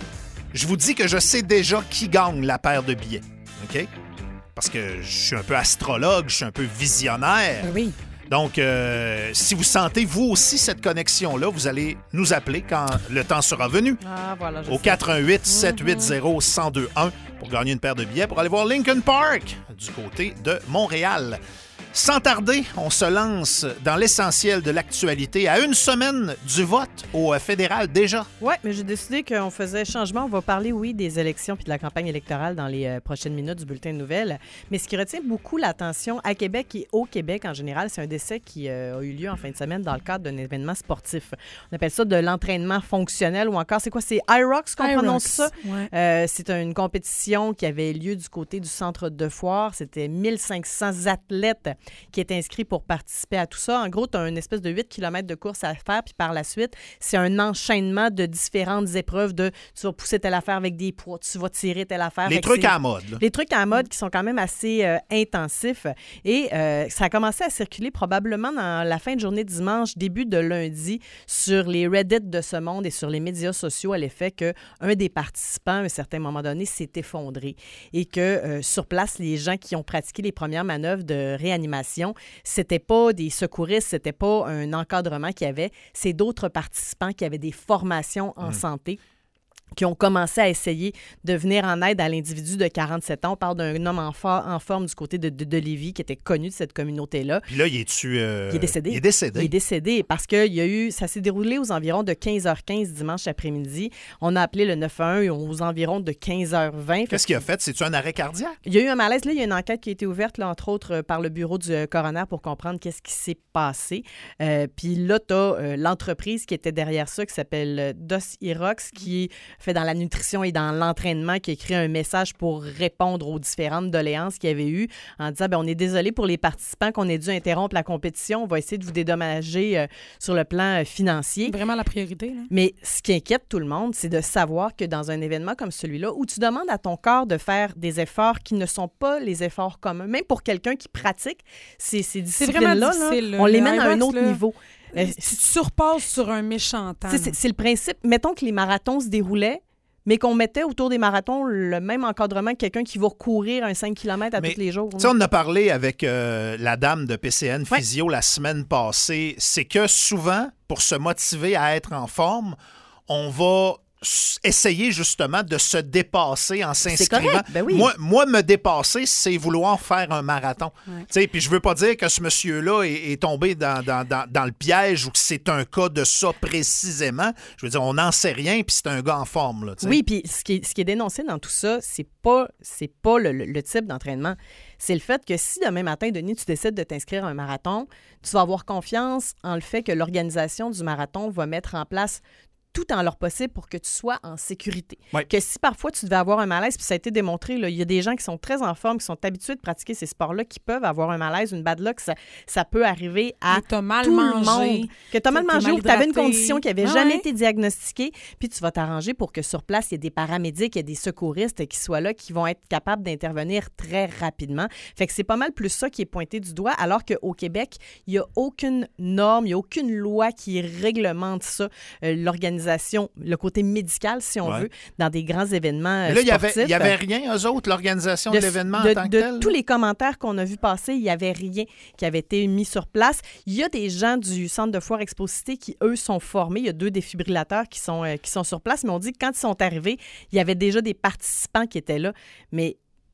Je vous dis que je sais déjà qui gagne la paire de billets, OK? Parce que je suis un peu astrologue, je suis un peu visionnaire. Oui. Donc, euh, si vous sentez, vous aussi, cette connexion-là, vous allez nous appeler quand le temps sera venu. Ah, voilà, je au sais. quatre un huit, sept huit zéro, un zéro deux un pour gagner une paire de billets pour aller voir Linkin Park du côté de Montréal. Sans tarder, on se lance dans l'essentiel de l'actualité à une semaine du vote au fédéral déjà. Oui, mais j'ai décidé qu'on faisait changement. On va parler, oui, des élections puis de la campagne électorale dans les euh, prochaines minutes du bulletin de nouvelles. Mais ce qui retient beaucoup l'attention à Québec et au Québec en général, c'est un décès qui euh, a eu lieu en fin de semaine dans le cadre d'un événement sportif. On appelle ça de l'entraînement fonctionnel ou encore, c'est quoi? C'est I R O X qu'on I R O X, prononce ça? ouais. Euh, c'est une compétition qui avait lieu du côté du centre de foire. C'était mille cinq cents athlètes qui étaient inscrits pour participer à tout ça. En gros, tu as une espèce de huit kilomètres de course à faire, puis par la suite, c'est un enchaînement de différentes épreuves de tu vas pousser telle affaire avec des poids, tu vas tirer telle affaire. Les Fait que trucs c'est- à la mode. Là. les trucs à la mode qui sont quand même assez euh, intensifs. Et euh, ça a commencé à circuler probablement dans la fin de journée de dimanche, début de lundi, sur les Reddit de ce monde et sur les médias sociaux à l'effet qu'un des participants, à un certain moment donné, s'est effondré. Et que euh, sur place, les gens qui ont pratiqué les premières manœuvres de réanimation, c'était pas des secouristes, c'était pas un encadrement qu'il y avait, c'est d'autres participants qui avaient des formations en Mmh. santé qui ont commencé à essayer de venir en aide à l'individu de quarante-sept ans. On parle d'un homme en, for- en forme du côté de, de, de Lévis qui était connu de cette communauté-là. Puis là, il est-tu... euh, Il est décédé. Il est décédé. Il est décédé parce que il y a eu, ça s'est déroulé aux environs de quinze heures quinze dimanche après-midi. On a appelé le neuf un un aux environs de quinze heures vingt. Qu'est-ce qu'il a fait? C'est-tu un arrêt cardiaque? Il y a eu un malaise. Là, il y a une enquête qui a été ouverte, là, entre autres, euh, par le bureau du euh, coroner pour comprendre qu'est-ce qui s'est passé. Euh, Puis là, tu as l'entreprise qui était derrière ça, qui s'appelle euh, Dos Irox, qui fait dans la nutrition et dans l'entraînement, qui a écrit un message pour répondre aux différentes doléances qu'il y avait eu en disant, bien, on est désolé pour les participants qu'on ait dû interrompre la compétition. On va essayer de vous dédommager euh, sur le plan euh, financier. Vraiment la priorité, là. Mais ce qui inquiète tout le monde, c'est de savoir que dans un événement comme celui-là, où tu demandes à ton corps de faire des efforts qui ne sont pas les efforts communs, même pour quelqu'un qui pratique ces, ces C'est vraiment disciplines-là, là, difficile, là. on les Le mène à un I R O X, autre là, niveau. Euh, Si tu surpasses sur un méchant temps. tu sais, C'est c'est le principe. Mettons que les marathons se déroulaient, mais qu'on mettait autour des marathons le même encadrement que quelqu'un qui va courir un cinq kilomètres à Mais, tous les jours. Tu sais, on en a parlé avec euh, la dame de P C N Ouais. Physio la semaine passée. C'est que souvent, pour se motiver à être en forme, on va s- essayer justement de se dépasser en s'inscrivant. correct, ben oui. moi, moi, me dépasser, c'est vouloir faire un marathon. Ouais. Tu sais, puis je veux pas dire que ce monsieur-là est, est tombé dans, dans, dans, dans le piège ou que c'est un cas de ça précisément. Je veux dire, on n'en sait rien, puis c'est un gars en forme. Là, tu sais. Oui, puis ce qui, est, ce qui est dénoncé dans tout ça, c'est pas, c'est pas le, le- le type d'entraînement. C'est le fait que si demain matin, Denis, tu décides de t'inscrire à un marathon, tu vas avoir confiance en le fait que l'organisation du marathon va mettre en place tout en leur possible pour que tu sois en sécurité. Ouais. Que si parfois tu devais avoir un malaise, puis ça a été démontré, là, il y a des gens qui sont très en forme, qui sont habitués de pratiquer ces sports-là, qui peuvent avoir un malaise, une bad luck, ça, ça peut arriver à Et t'as mal tout mangé. le monde. Que tu as mal T'es mangé mal ou que tu avais une hydraté. condition qui n'avait Ah jamais ouais. été diagnostiquée, puis tu vas t'arranger pour que sur place, il y ait des paramédics, il y ait des secouristes qui soient là, qui vont être capables d'intervenir très rapidement. Fait que c'est pas mal plus ça qui est pointé du doigt, alors qu'au Québec, il n'y a aucune norme, il n'y a aucune loi qui réglemente ça, euh, l'organisation, le côté médical, si on Ouais. veut, dans des grands événements Mais euh, là, il y avait, sportifs. il y avait rien, eux autres, l'organisation de, De- l'événement de, en tant que de tel? tous les commentaires qu'on a vus passer, il n'y avait rien qui avait été mis sur place. Il y a des gens du Centre de foire Exposité qui, eux, sont formés. Il y a deux défibrillateurs qui sont, euh, qui sont sur place, mais on dit que quand ils sont arrivés, il y avait déjà des participants qui étaient là. Mais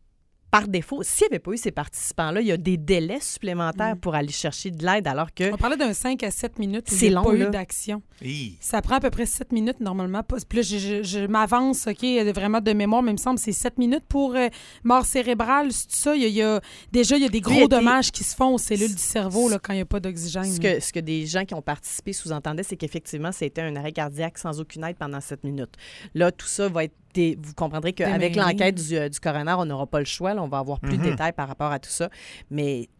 par défaut, s'il n'y avait pas eu ces participants-là, il y a des délais supplémentaires Mm. pour aller chercher de l'aide, alors que On parlait d'un cinq à sept minutes où C'est il n'y a long, pas là. eu d'action. Hi. Ça prend à peu près sept minutes normalement. Pas- Puis là, je, je- je m'avance, OK, vraiment de mémoire, mais il me semble que c'est sept minutes pour euh, mort cérébrale. C'est ça? Il y a, il y a- déjà, il y a des Lui gros était- dommages qui se font aux cellules du cerveau là, quand il n'y a pas d'oxygène. ce que, ce que des gens qui ont participé sous-entendaient, c'est qu'effectivement, c'était un arrêt cardiaque sans aucune aide pendant sept minutes. Là, tout ça va être... dé- Vous comprendrez qu'avec Démêlé. l'enquête du, euh, du coroner, on n'aura pas le choix. Là, on va avoir plus Mhm. de détails par rapport à tout ça. Mais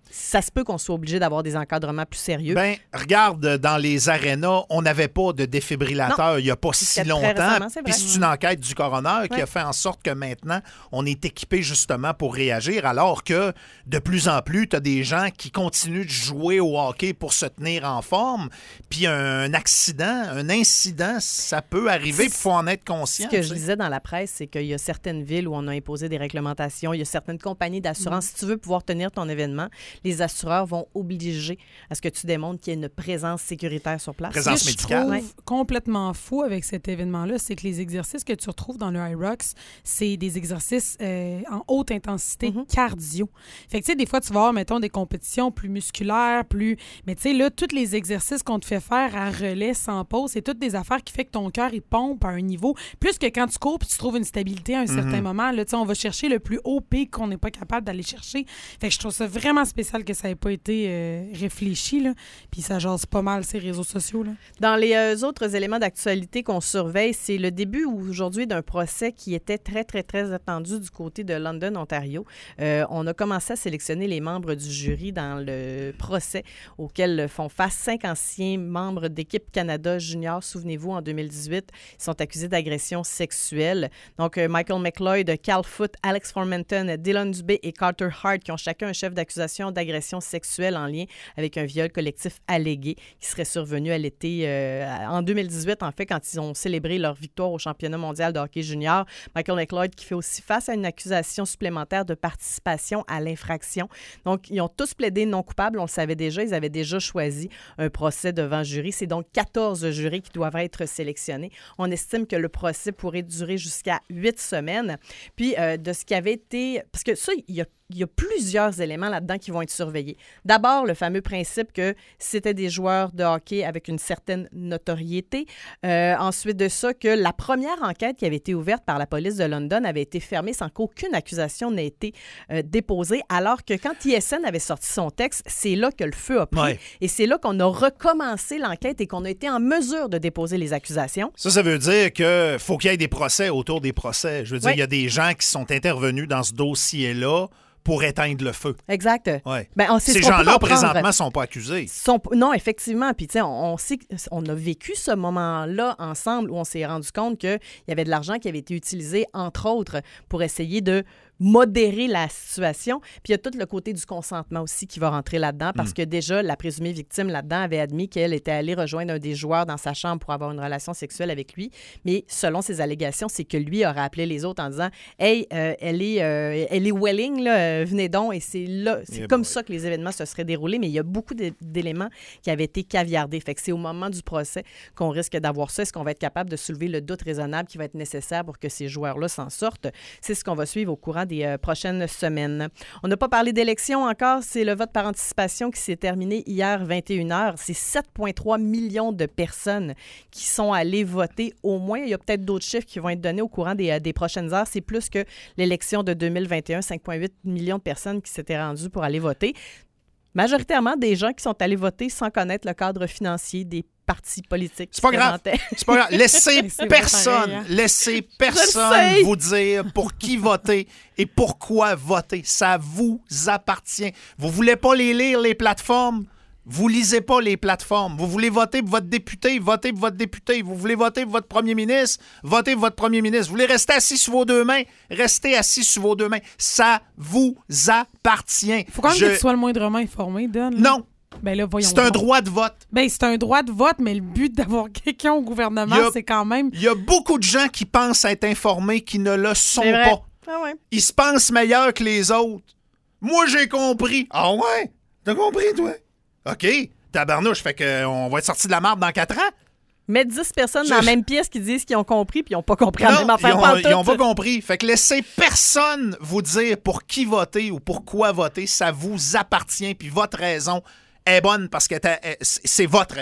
ça se peut qu'on soit obligé d'avoir des encadrements plus sérieux. Ben, regarde, dans les arénas, on n'avait pas de défibrillateur il n'y a pas si longtemps. Puis c'est une enquête du coroner ouais. qui a fait en sorte que maintenant, on est équipé justement pour réagir, alors que de plus en plus, tu as des gens qui continuent de jouer au hockey pour se tenir en forme. Puis un accident, un incident, ça peut arriver, il faut en être conscient. Ce que je disais dans la presse, c'est qu'il y a certaines villes où on a imposé des réglementations, il y a certaines compagnies d'assurance. Mmh. Si tu veux pouvoir tenir ton événement, les assureurs vont obliger à ce que tu démontres qu'il y a une présence sécuritaire sur place. Présence Ce que médicale. je trouve ouais. complètement fou avec cet événement-là, c'est que les exercices que tu retrouves dans le IROX, c'est des exercices euh, en haute intensité mm-hmm. cardio. Fait que, tu sais, des fois, tu vas avoir, mettons, des compétitions plus musculaires, plus... Mais, tu sais, là, tous les exercices qu'on te fait faire à relais sans pause, c'est toutes des affaires qui fait que ton cœur, il pompe à un niveau. Plus que quand tu cours puis tu trouves une stabilité à un mm-hmm. certain moment, là, tu sais, on va chercher le plus haut pic qu'on n'est pas capable d'aller chercher. Fait que je trouve ça vraiment spécial que ça n'ait pas été euh, réfléchi, là. Puis ça jase pas mal ces réseaux sociaux, là. Dans les euh, autres éléments d'actualité qu'on surveille, c'est le début aujourd'hui d'un procès qui était très, très, très attendu du côté de London, Ontario. Euh, on a commencé à sélectionner les membres du jury dans le procès auquel font face cinq anciens membres d'équipe Canada Junior. Souvenez-vous, en deux mille dix-huit, ils sont accusés d'agression sexuelle. Donc, euh, Michael McLeod, Cal Foote, Alex Formenton, Dylan Dubé et Carter Hart qui ont chacun un chef d'accusation d'agression sexuelle en lien avec un viol collectif allégué qui serait survenu à l'été euh, en deux mille dix-huit, en fait, quand ils ont célébré leur victoire au championnat mondial de hockey junior. Michael McLeod qui fait aussi face à une accusation supplémentaire de participation à l'infraction. Donc, ils ont tous plaidé non coupables, on le savait déjà, ils avaient déjà choisi un procès devant jury. C'est donc quatorze jurés qui doivent être sélectionnés. On estime que le procès pourrait durer jusqu'à huit semaines. Puis, euh, de ce qui avait été... Parce que ça, il y a Il y a plusieurs éléments là-dedans qui vont être surveillés. D'abord, le fameux principe que c'était des joueurs de hockey avec une certaine notoriété. Euh, ensuite de ça, que la première enquête qui avait été ouverte par la police de London avait été fermée sans qu'aucune accusation n'ait été euh, déposée, alors que quand I S N avait sorti son texte, c'est là que le feu a pris. Ouais. Et c'est là qu'on a recommencé l'enquête et qu'on a été en mesure de déposer les accusations. Ça, ça veut dire qu'il faut qu'il y ait des procès autour des procès. Je veux dire, il ouais. y a des gens qui sont intervenus dans ce dossier-là pour éteindre le feu. Exact. Ouais. Ben, on sait Ces ce gens-là, présentement, ne sont pas accusés. Sont... Non, effectivement. Puis, tu sais, on, on sait qu'on a vécu ce moment-là ensemble où on s'est rendu compte qu'il y avait de l'argent qui avait été utilisé, entre autres, pour essayer de modérer la situation. Puis il y a tout le côté du consentement aussi qui va rentrer là-dedans parce mm. que déjà, la présumée victime là-dedans avait admis qu'elle était allée rejoindre un des joueurs dans sa chambre pour avoir une relation sexuelle avec lui. Mais selon ses allégations, c'est que lui aurait appelé les autres en disant « Hey, euh, elle est, euh, elle est Welling, là, euh, venez donc. » Et c'est là, c'est yeah comme boy. ça que les événements se seraient déroulés. Mais il y a beaucoup d'éléments qui avaient été caviardés. Fait que c'est au moment du procès qu'on risque d'avoir ça. Est-ce qu'on va être capable de soulever le doute raisonnable qui va être nécessaire pour que ces joueurs-là s'en sortent? C'est ce qu'on va suivre au courant des euh, prochaines semaines. On n'a pas parlé d'élection encore. C'est le vote par anticipation qui s'est terminé hier vingt et une heures. C'est sept virgule trois millions de personnes qui sont allées voter au moins. Il y a peut-être d'autres chiffres qui vont être donnés au courant des, euh, des prochaines heures. C'est plus que l'élection de deux mille vingt et un, cinq virgule huit millions de personnes qui s'étaient rendues pour aller voter. Majoritairement des gens qui sont allés voter sans connaître le cadre financier des partis politiques. C'est pas grave. C'est pas grave. Laissez personne, pareil, hein? laissez personne vous dire pour qui voter et pourquoi voter. Ça vous appartient. Vous voulez pas les lire, les plateformes? Vous lisez pas les plateformes. Vous voulez voter pour votre député, votez pour votre député. Vous voulez voter pour votre premier ministre, votez pour votre premier ministre. Vous voulez rester assis sur vos deux mains, restez assis sur vos deux mains. Ça vous appartient. Faut quand même Je... que tu sois le moindrement informé, Don. Là. Non. Ben là, voyons c'est un voir. droit de vote. Ben, c'est un droit de vote, mais le but d'avoir quelqu'un au gouvernement, a, c'est quand même... Il y a beaucoup de gens qui pensent être informés qui ne le sont c'est vrai. pas. Ah ouais. Ils se pensent meilleurs que les autres. Moi, j'ai compris. Ah ouais? T'as compris, toi? OK. Tabarnouche, fait qu'on va être sortis de la marde dans quatre ans. Mettre dix personnes Je... dans la même pièce qui disent qu'ils ont compris puis ils n'ont pas compris non, la même affaire. Ils n'ont pas compris. Fait que laissez personne vous dire pour qui voter ou pourquoi voter. Ça vous appartient. Puis votre raison est bonne parce que c'est votre raison.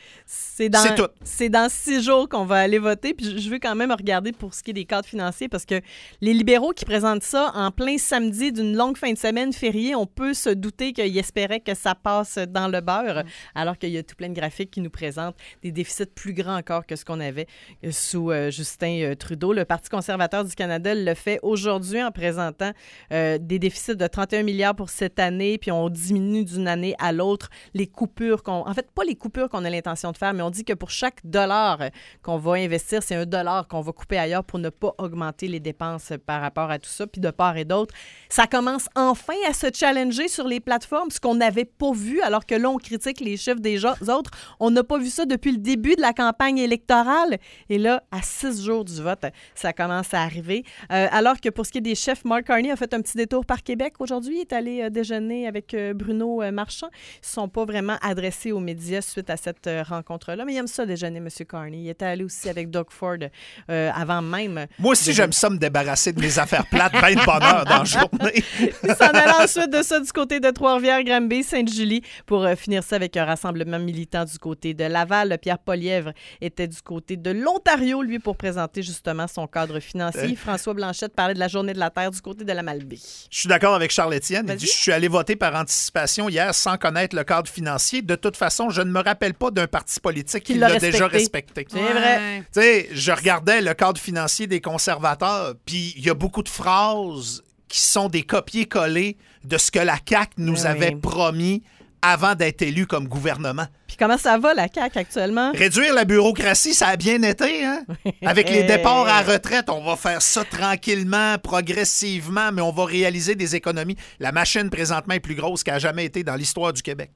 C'est dans, c'est tout. C'est dans six jours qu'on va aller voter. Puis je veux quand même regarder pour ce qui est des cadres financiers parce que les libéraux qui présentent ça en plein samedi d'une longue fin de semaine fériée, on peut se douter qu'ils espéraient que ça passe dans le beurre, alors qu'il y a tout plein de graphiques qui nous présentent des déficits plus grands encore que ce qu'on avait sous euh, Justin euh, Trudeau. Le Parti conservateur du Canada le fait aujourd'hui en présentant euh, des déficits de trente et un milliards pour cette année, puis on diminue d'une année à l'autre les coupures qu'on... En fait, pas les coupures qu'on a l'intention de faire, mais on dit que pour chaque dollar qu'on va investir, c'est un dollar qu'on va couper ailleurs pour ne pas augmenter les dépenses par rapport à tout ça. Puis de part et d'autre, ça commence enfin à se challenger sur les plateformes, ce qu'on n'avait pas vu, alors que là, on critique les chiffres des autres. On n'a pas vu ça depuis le début de la campagne électorale. Et là, à six jours du vote, ça commence à arriver. Euh, alors que pour ce qui est des chefs, Mark Carney a fait un petit détour par Québec aujourd'hui. Il est allé euh, déjeuner avec euh, Bruno euh, Marchand. Ils ne sont pas vraiment adressés aux médias suite à cette euh, rencontre-là. Mais il aime ça déjeuner, M. Carney. Il était allé aussi avec Doug Ford euh, avant même. Moi aussi, de... j'aime ça me débarrasser de mes affaires plates, ben de bonheur dans la journée. Il s'en allait ensuite de ça du côté de Trois-Rivières, Granby, Sainte-Julie pour euh, finir ça avec un rassemblement militant du côté de Laval. Pierre Poilievre était du côté de l'Ontario, lui, pour présenter justement son cadre financier. Euh... François Blanchette parlait de la Journée de la Terre du côté de la Malbaie. Je suis d'accord avec Charles-Étienne. Vas-y. Il dit, je suis allé voter par anticipation hier sans connaître le cadre financier. De toute façon, je ne me rappelle pas d'un parti politique qui, qui l'a, l'a déjà respecté. C'est ouais. vrai. Tu sais, je regardais le cadre financier des conservateurs, puis il y a beaucoup de phrases qui sont des copier-coller de ce que la C A Q nous oui. avait promis avant d'être élu comme gouvernement. Puis comment ça va, la C A Q, actuellement? Réduire la bureaucratie, ça a bien été, hein? Avec les départs à retraite, on va faire ça tranquillement, progressivement, mais on va réaliser des économies. La machine, présentement, est plus grosse qu'elle n'a jamais été dans l'histoire du Québec.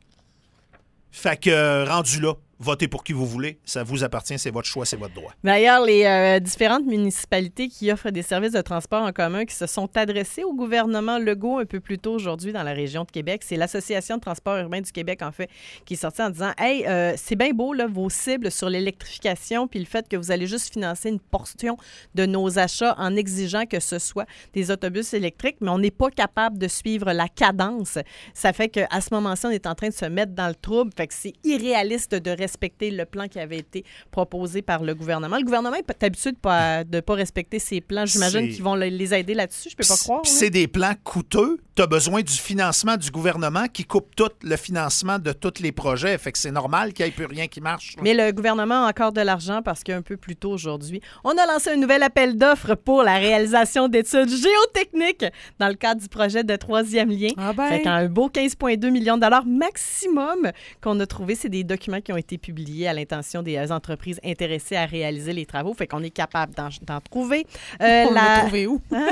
Fait que, rendu là, votez pour qui vous voulez. Ça vous appartient, c'est votre choix, c'est votre droit. D'ailleurs, les euh, différentes municipalités qui offrent des services de transport en commun qui se sont adressées au gouvernement Legault un peu plus tôt aujourd'hui dans la région de Québec, c'est l'Association de transport urbain du Québec, en fait, qui est sortie en disant « Hey, euh, c'est bien beau, là, vos cibles sur l'électrification, puis le fait que vous allez juste financer une portion de nos achats en exigeant que ce soit des autobus électriques, mais on n'est pas capable de suivre la cadence. Ça fait qu'à ce moment-ci, on est en train de se mettre dans le trouble. Fait que c'est irréaliste de respecter le plan qui avait été proposé par le gouvernement. Le gouvernement est habitué de ne pas respecter ses plans. J'imagine c'est... qu'ils vont les aider là-dessus. Je peux pas croire. Puis c'est des plans coûteux. Tu as besoin du financement du gouvernement qui coupe tout le financement de tous les projets. Fait que c'est normal qu'il n'y ait plus rien qui marche. Mais le gouvernement a encore de l'argent parce qu'un peu plus tôt aujourd'hui, on a lancé un nouvel appel d'offres pour la réalisation d'études géotechniques dans le cadre du projet de troisième lien. Ah ben. Fait qu'un beau quinze virgule deux millions de dollars maximum qu'on a trouvé. C'est des documents qui ont été publiés à l'intention des entreprises intéressées à réaliser les travaux. Fait qu'on est capable d'en, d'en trouver. Euh, On la... l'a trouvé où? Hein?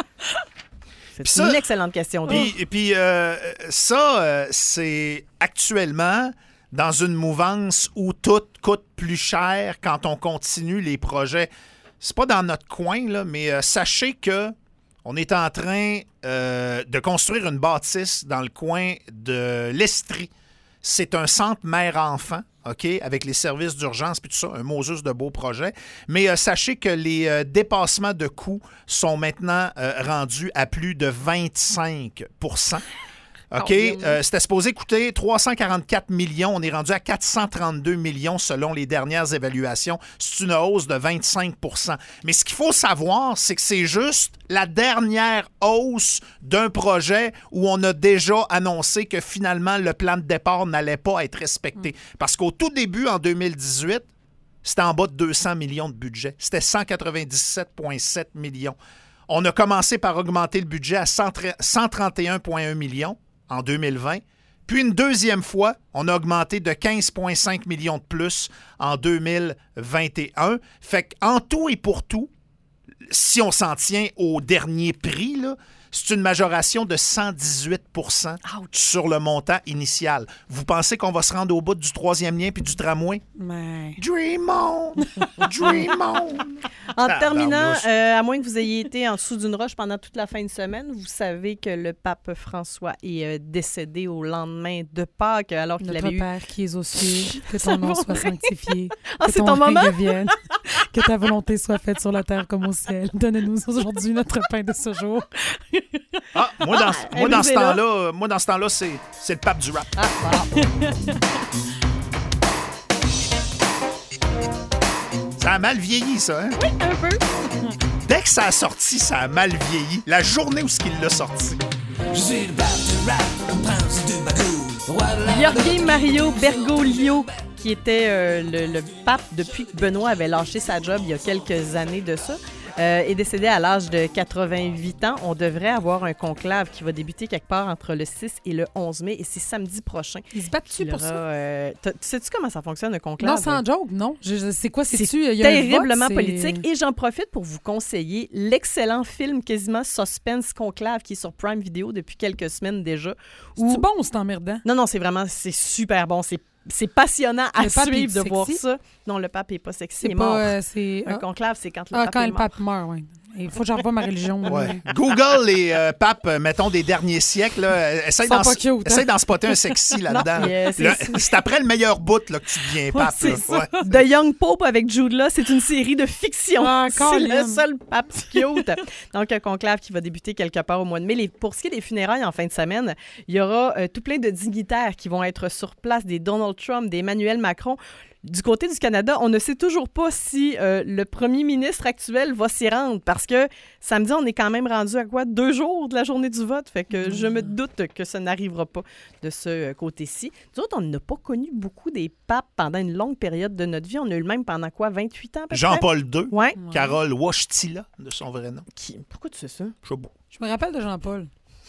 C'est ça, une excellente question. Puis, et puis euh, ça, euh, c'est actuellement dans une mouvance où tout coûte plus cher quand on continue les projets. C'est pas dans notre coin, là, mais euh, sachez que on est en train euh, de construire une bâtisse dans le coin de l'Estrie. C'est un centre mère-enfant, OK, avec les services d'urgence puis tout ça, un Moses de beaux projets. Mais euh, sachez que les euh, dépassements de coûts sont maintenant euh, rendus à plus de vingt-cinq pour cent. OK, euh, c'était supposé coûter trois cent quarante-quatre millions. On est rendu à quatre cent trente-deux millions selon les dernières évaluations. C'est une hausse de vingt-cinq pour cent. Mais ce qu'il faut savoir, c'est que c'est juste la dernière hausse d'un projet où on a déjà annoncé que finalement le plan de départ n'allait pas être respecté. Parce qu'au tout début, en deux mille dix-huit, c'était en bas de deux cents millions de budget. C'était cent quatre-vingt-dix-sept virgule sept millions. On a commencé par augmenter le budget à cent trente et un virgule un millions en deux mille vingt. Puis une deuxième fois, on a augmenté de quinze virgule cinq millions de plus en deux mille vingt et un. Fait qu'en tout et pour tout, si on s'en tient au dernier prix, là, c'est une majoration de cent dix-huit pour cent Ouch. Sur le montant initial. Vous pensez qu'on va se rendre au bout du troisième lien puis du tramway? Mais... Dream on! Dream on! En ah, terminant, euh, à moins que vous ayez été en dessous d'une roche pendant toute la fin de semaine, vous savez que le pape François est euh, décédé au lendemain de Pâques, alors qu'il Notre avait eu... Notre Père qui es aux cieux, que ton nom soit sanctifié, ah, que c'est ton, ton règne moment? Vienne, que ta volonté soit faite sur la terre comme au ciel. Donne-nous aujourd'hui notre pain de ce jour. Ah, moi, dans, ah, moi, dans ce temps-là, moi, dans ce temps-là, c'est, c'est le pape du rap. Ah, wow. Ça a mal vieilli, ça, hein? Oui, un peu. Dès que ça a sorti, ça a mal vieilli. La journée où il l'a sorti. Jorge Mario Bergoglio, qui était euh, le, le pape depuis que Benoît avait lâché sa job il y a quelques années de ça, euh, est décédé à l'âge de quatre-vingt-huit ans. On devrait avoir un conclave qui va débuter quelque part entre le six et le onze mai, et c'est samedi prochain. Ils se battent-tu pour aura, ça? Euh, tu sais-tu comment ça fonctionne, un conclave? Non, sans joke, non. Je, je, c'est quoi, c'est-tu? C'est il y a terriblement un vote, politique. c'est... Et j'en profite pour vous conseiller l'excellent film quasiment suspense Conclave qui est sur Prime Video depuis quelques semaines déjà. Où... C'est-tu bon ou c'est emmerdant? Non, non, c'est vraiment, c'est super bon. C'est C'est passionnant à suivre de sexy? Voir ça. Non, le pape n'est pas sexy, c'est il est pas, mort. Euh, c'est... Un ah. conclave, c'est quand le ah, pape quand est le mort. pape meurt, oui. Il faut que je revoie ma religion. Ouais. Google les euh, papes, mettons, des derniers siècles. Là. Essaye, d'en, pas cute, hein? essaye d'en spotter un sexy là-dedans. Non, yeah, c'est, le, c'est après le meilleur bout là, que tu deviens ouais, pape. C'est là. ça. Ouais. The Young Pope avec Jude Law, c'est une série de fiction. Ah, c'est Colin. le seul pape cute. Donc, un conclave qui va débuter quelque part au mois de mai. Les, pour ce qui est des funérailles en fin de semaine, il y aura euh, tout plein de dignitaires qui vont être sur place, des Donald Trump, des Emmanuel Macron. Du côté du Canada, on ne sait toujours pas si euh, le premier ministre actuel va s'y rendre parce que samedi, on est quand même rendu à quoi? Deux jours de la journée du vote. Fait que je me doute que ça n'arrivera pas de ce côté-ci. Nous autres, on n'a pas connu beaucoup des papes pendant une longue période de notre vie. On a eu le même pendant quoi? vingt-huit ans, à peu près? Jean-Paul deux. Ouais. Carole Wojtyla, de son vrai nom. Qui? Pourquoi tu sais ça? Je sais pas. Je me rappelle de Jean-Paul.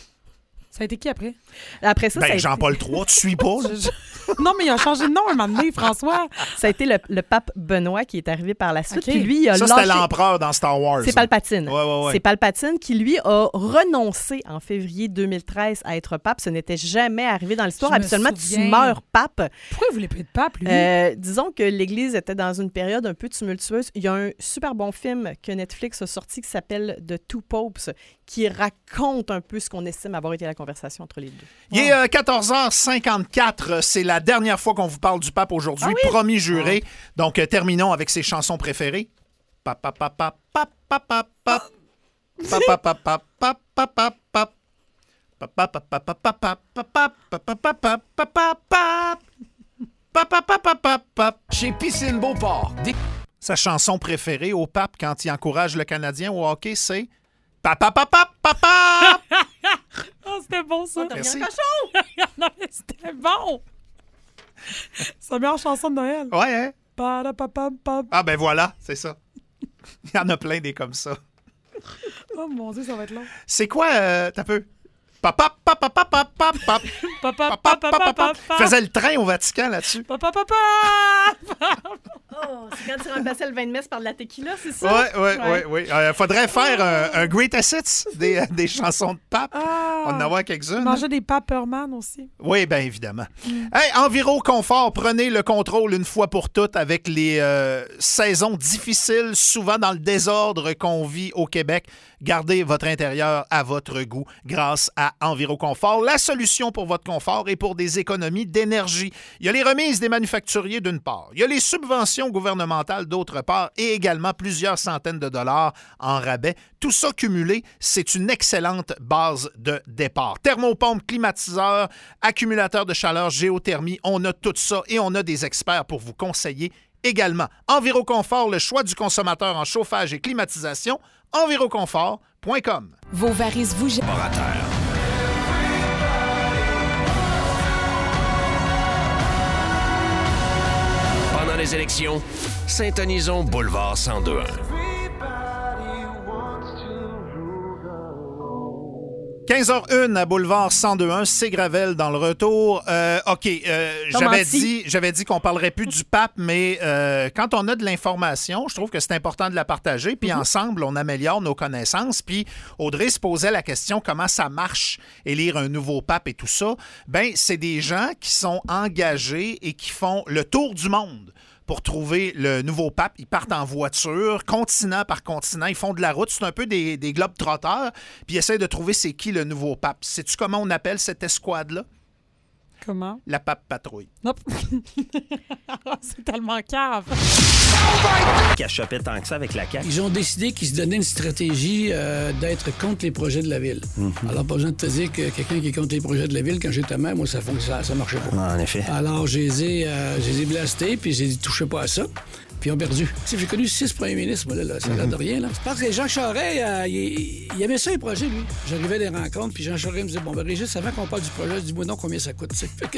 Ça a été qui après? Après ça, ben, ça a Jean-Paul été... trois, tu suis pas? Là? Je, je... Non, mais il a changé de nom un moment donné, François. Ça a été le, le pape Benoît qui est arrivé par la suite. Okay. Puis lui, il a ça, lâché... c'était l'empereur dans Star Wars. C'est Palpatine. Ouais, ouais, ouais. C'est Palpatine qui, lui, a renoncé en février deux mille treize à être pape. Ce n'était jamais arrivé dans l'histoire. Je me Habituellement, souviens. tu meurs pape. Pourquoi il voulait pas être pape, lui? Euh, disons que l'Église était dans une période un peu tumultueuse. Il y a un super bon film que Netflix a sorti qui s'appelle The Two Popes, qui raconte un peu ce qu'on estime avoir été la conversation entre les deux. Il est euh, quatorze heures cinquante-quatre. C'est la dernière fois qu'on vous parle du pape aujourd'hui. Ah oui? Promis juré. Donc, euh, terminons avec ses chansons préférées. Pap, pap, pap, pap, pap, pap, pap, pap. Pap, pap, pap, pap, pap, pap, pap, pap. Pap, pap, pap, pap, pap, pap, pap, pap, pap, pap, pap, pap, pap, pap. Pap, pap, pap, pap, pap, pap. Chez Piscine Beauport. Des... Sa chanson préférée au pape quand il encourage le Canadien au hockey, c'est Papa, papa, papa. Oh, c'était bon, ça. Merci. Non, mais c'était bon. C'est la meilleure chanson de Noël. Ouais, hein? Pa-da-pa-pam-pam. Ah, ben voilà, c'est ça. Il y en a plein des comme ça. Oh mon Dieu, ça va être long. C'est quoi, euh, t'as peu? Papa, papa, papa, papa, papa, Papa, papa, papa, papa. papa. Faisait le train au Vatican là-dessus. Papa, papa. Oh, c'est quand tu remplaçais le vin de messe par de la tequila, c'est ça? Ouais, ouais, ouais, ouais. Euh, faudrait faire un, un Greatest Hits des, euh, des chansons de pape. Ah. On en a voir quelques-unes. Manger des Paperman aussi. Oui, bien évidemment. Hey, Enviro Confort, prenez le contrôle une fois pour toutes avec les euh, saisons difficiles, souvent dans le désordre qu'on vit au Québec. Gardez votre intérieur à votre goût grâce à Enviro Confort, la solution pour votre confort et pour des économies d'énergie. Il y a les remises des manufacturiers d'une part, il y a les subventions gouvernementales d'autre part et également plusieurs centaines de dollars en rabais. Tout ça cumulé, c'est une excellente base de départ. Thermopompe, climatiseur, accumulateur de chaleur, géothermie, on a tout ça et on a des experts pour vous conseiller également. Enviroconfort, le choix du consommateur en chauffage et climatisation, enviroconfort point com. Vos varices vous gênent. Orateur. Pendant les élections, syntonisons Boulevard cent deux point un. quinze heures une à Boulevard cent deux point un, c'est Gravel dans le retour. Euh, OK, euh, j'avais dit, j'avais dit qu'on parlerait plus du pape, mais euh, quand on a de l'information, je trouve que c'est important de la partager, puis mm-hmm. ensemble, on améliore nos connaissances. Puis Audrey se posait la question comment ça marche, élire un nouveau pape et tout ça. Ben, c'est des gens qui sont engagés et qui font le tour du monde pour trouver le nouveau pape. Ils partent en voiture, continent par continent. Ils font de la route. C'est un peu des, des globe-trotteurs. Puis ils essaient de trouver c'est qui le nouveau pape. Sais-tu comment on appelle cette escouade-là? Comment? La pape patrouille. Nope. C'est tellement cave. Qui a chopé tant que ça avec la C A Q. Ils ont décidé qu'ils se donnaient une stratégie euh, d'être contre les projets de la ville. Mm-hmm. Alors, pas besoin de te dire que quelqu'un qui est contre les projets de la ville, quand j'étais maire, moi, ça ça, ça marchait pas. Ah, en effet. Alors, je les ai, euh, je les ai blastés, puis j'ai dit, touchez pas à ça. puis ils ont perdu. Tu sais, j'ai connu six premiers ministres, moi, là, là ça n'a l'air de rien, là. C'est parce que Jean Charest, euh, il, il aimait ça, les projets, lui. J'arrivais à des rencontres, puis Jean Charest me disait, bon, ben, Régis, avant qu'on parle du projet, dis-moi donc combien ça coûte, tu sais. Que...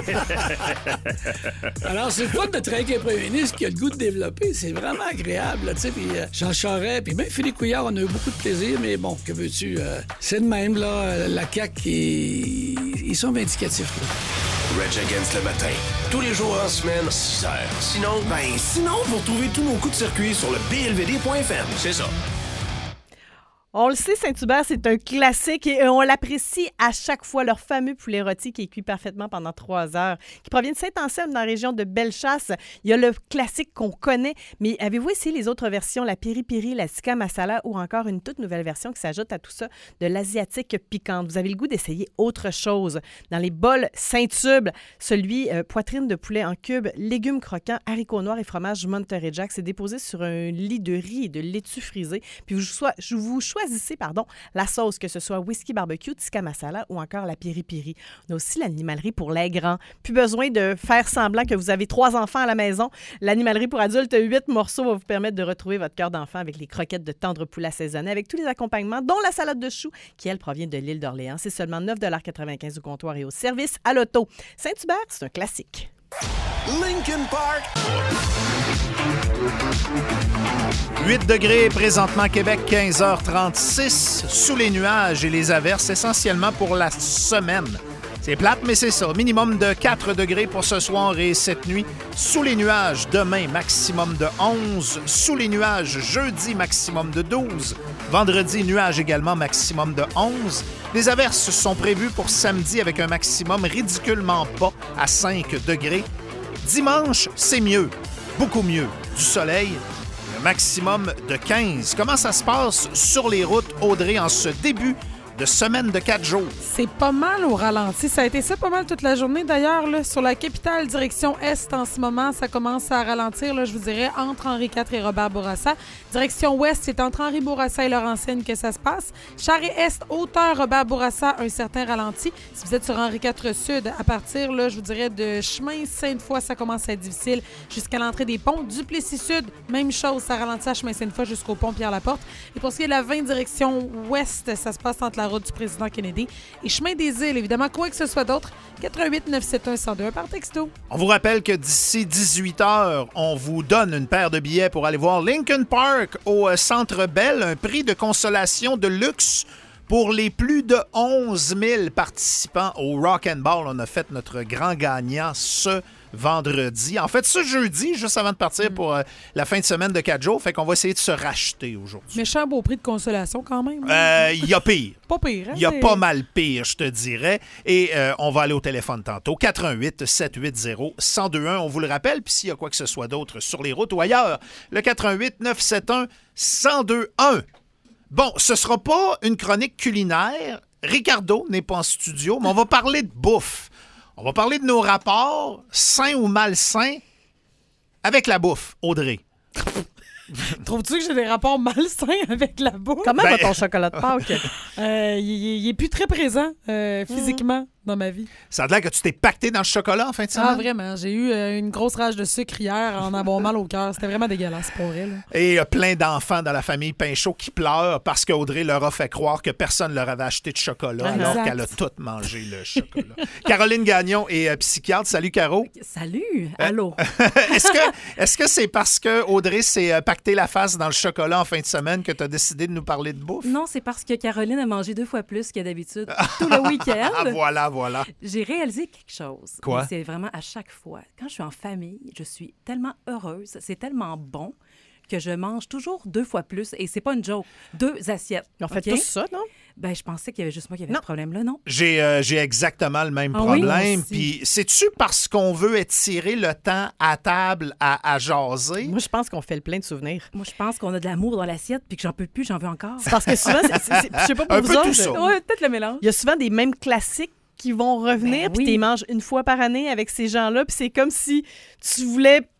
Alors, c'est le fun de travailler avec un premier ministre qui a le goût de développer. C'est vraiment agréable, là, tu sais. Puis euh, Jean Charest, puis même Philippe Couillard, on a eu beaucoup de plaisir, mais bon, que veux-tu? Euh, c'est de même, là, la C A Q, ils, ils sont vindicatifs, là. Rage Against le matin. Tous les jours en semaine, six heures. Sinon, Ben, sinon, vous retrouvez tous nos coups de circuit sur le b l v d point f m. c'est ça. On le sait, Saint-Hubert, c'est un classique et on l'apprécie à chaque fois. Leur fameux poulet rôti qui est cuit parfaitement pendant trois heures, qui provient de Saint-Anselme dans la région de Bellechasse. Il y a le classique qu'on connaît, mais avez-vous essayé les autres versions, la piri-piri, la tikka masala ou encore une toute nouvelle version qui s'ajoute à tout ça, de l'asiatique piquante? Vous avez le goût d'essayer autre chose. Dans les bols Saint-Hubert, celui euh, poitrine de poulet en cubes, légumes croquants, haricots noirs et fromage Monterey Jack. C'est déposé sur un lit de riz et de laitue frisée. Puis vous, cho- vous choisissez Choisissez, pardon, la sauce, que ce soit whisky barbecue, tikka masala ou encore la piri-piri. On a aussi l'animalerie pour les grands. Plus besoin de faire semblant que vous avez trois enfants à la maison. L'animalerie pour adultes, huit morceaux, va vous permettre de retrouver votre cœur d'enfant avec les croquettes de tendre poulet assaisonné, avec tous les accompagnements, dont la salade de choux, qui, elle, provient de l'île d'Orléans. C'est seulement neuf dollars quatre-vingt-quinze au comptoir et au service à l'auto. Saint-Hubert, c'est un classique. Linkin Park. huit degrés présentement, Québec, quinze heures trente-six, sous les nuages et les averses, essentiellement pour la semaine. C'est plate, mais c'est ça. Minimum de quatre degrés pour ce soir et cette nuit. Sous les nuages, demain, maximum de onze. Sous les nuages, jeudi, maximum de douze. Vendredi, nuages également, maximum de onze. Les averses sont prévues pour samedi avec un maximum ridiculement bas à cinq degrés. Dimanche, c'est mieux, beaucoup mieux. Du soleil, un maximum de quinze. Comment ça se passe sur les routes, Audrey, en ce début de semaine de quatre jours? C'est pas mal au ralenti. Ça a été ça pas mal toute la journée. D'ailleurs, là, sur la capitale, direction Est, en ce moment, ça commence à ralentir, là, je vous dirais, entre Henri quatre et Robert Bourassa. Direction Ouest, c'est entre Henri Bourassa et Laurentienne que ça se passe. Charest-Est, hauteur Robert Bourassa, un certain ralenti. Si vous êtes sur Henri quatre Sud, à partir, là, je vous dirais, de chemin Sainte-Foy, ça commence à être difficile jusqu'à l'entrée des ponts. Duplessis Sud, même chose, ça ralentit à chemin Sainte-Foy jusqu'au pont Pierre-Laporte. Et pour ce qui est de la vingt direction Ouest, ça se passe entre la route du président Kennedy et chemin des Îles, évidemment, quoi que ce soit d'autre, quatre un huit neuf sept un un zéro deux un par texto. On vous rappelle que d'ici dix-huit heures, on vous donne une paire de billets pour aller voir Linkin Park au Centre Bell, un prix de consolation de luxe pour les plus de onze mille participants au Rock and Ball. On a fait notre grand gagnant ce vendredi. En fait, ce jeudi, juste avant de partir mm. pour euh, la fin de semaine de quatre jours. Fait qu'on va essayer de se racheter aujourd'hui. Méchant beau prix de consolation quand même. Il euh, y a pire. Pas pire, hein? Il y a pas mal pire, je te dirais. Et euh, on va aller au téléphone tantôt. quatre un huit sept huit zéro un zéro deux un. On vous le rappelle. Puis s'il y a quoi que ce soit d'autre sur les routes ou ailleurs, le quatre un huit neuf sept un un zéro deux un. Bon, ce sera pas une chronique culinaire. Ricardo n'est pas en studio, mais on va parler de bouffe. On va parler de nos rapports, sains ou malsains, avec la bouffe. Audrey. Trouves-tu que j'ai des rapports malsains avec la bouffe? Comment Ben... va ton chocolat de Pâques? euh, il, il est plus très présent euh, physiquement mmh. dans ma vie. Ça a l'air que tu t'es pacté dans le chocolat en fin de semaine? Ah, vraiment. J'ai eu euh, une grosse rage de sucre hier en avoir mal au cœur. C'était vraiment dégueulasse pour elle. Et euh, plein d'enfants dans la famille Pinchot qui pleurent parce qu'Audrey leur a fait croire que personne ne leur avait acheté de chocolat exact. Alors qu'elle a tout mangé le chocolat. Caroline Gagnon est euh, psychiatre. Salut, Caro. Salut. Allô. est-ce que est-ce que c'est parce que Audrey s'est euh, pacté la face dans le chocolat en fin de semaine que tu as décidé de nous parler de bouffe? Non, c'est parce que Caroline a mangé deux fois plus que d'habitude tout le week-end. Ah, voilà, voilà. J'ai réalisé quelque chose. Quoi? C'est vraiment à chaque fois. Quand je suis en famille, je suis tellement heureuse, c'est tellement bon que je mange toujours deux fois plus. Et c'est pas une joke. Deux assiettes. On fait okay? tous ça, non? Ben, je pensais qu'il y avait juste moi qui avait non. ce problème-là, non? J'ai, euh, j'ai exactement le même ah problème. Oui, puis, c'est-tu parce qu'on veut étirer le temps à table à, à jaser? Moi, je pense qu'on fait le plein de souvenirs. Moi, je pense qu'on a de l'amour dans l'assiette puis que j'en peux plus, j'en veux encore. C'est parce que souvent, c'est, c'est, c'est, je sais pas pour Un vous peu autres, tout ça. Ouais, peut-être le mélange. Il y a souvent des mêmes classiques qui vont revenir, ben puis oui. tu les manges une fois par année avec ces gens-là, puis c'est comme si tu voulais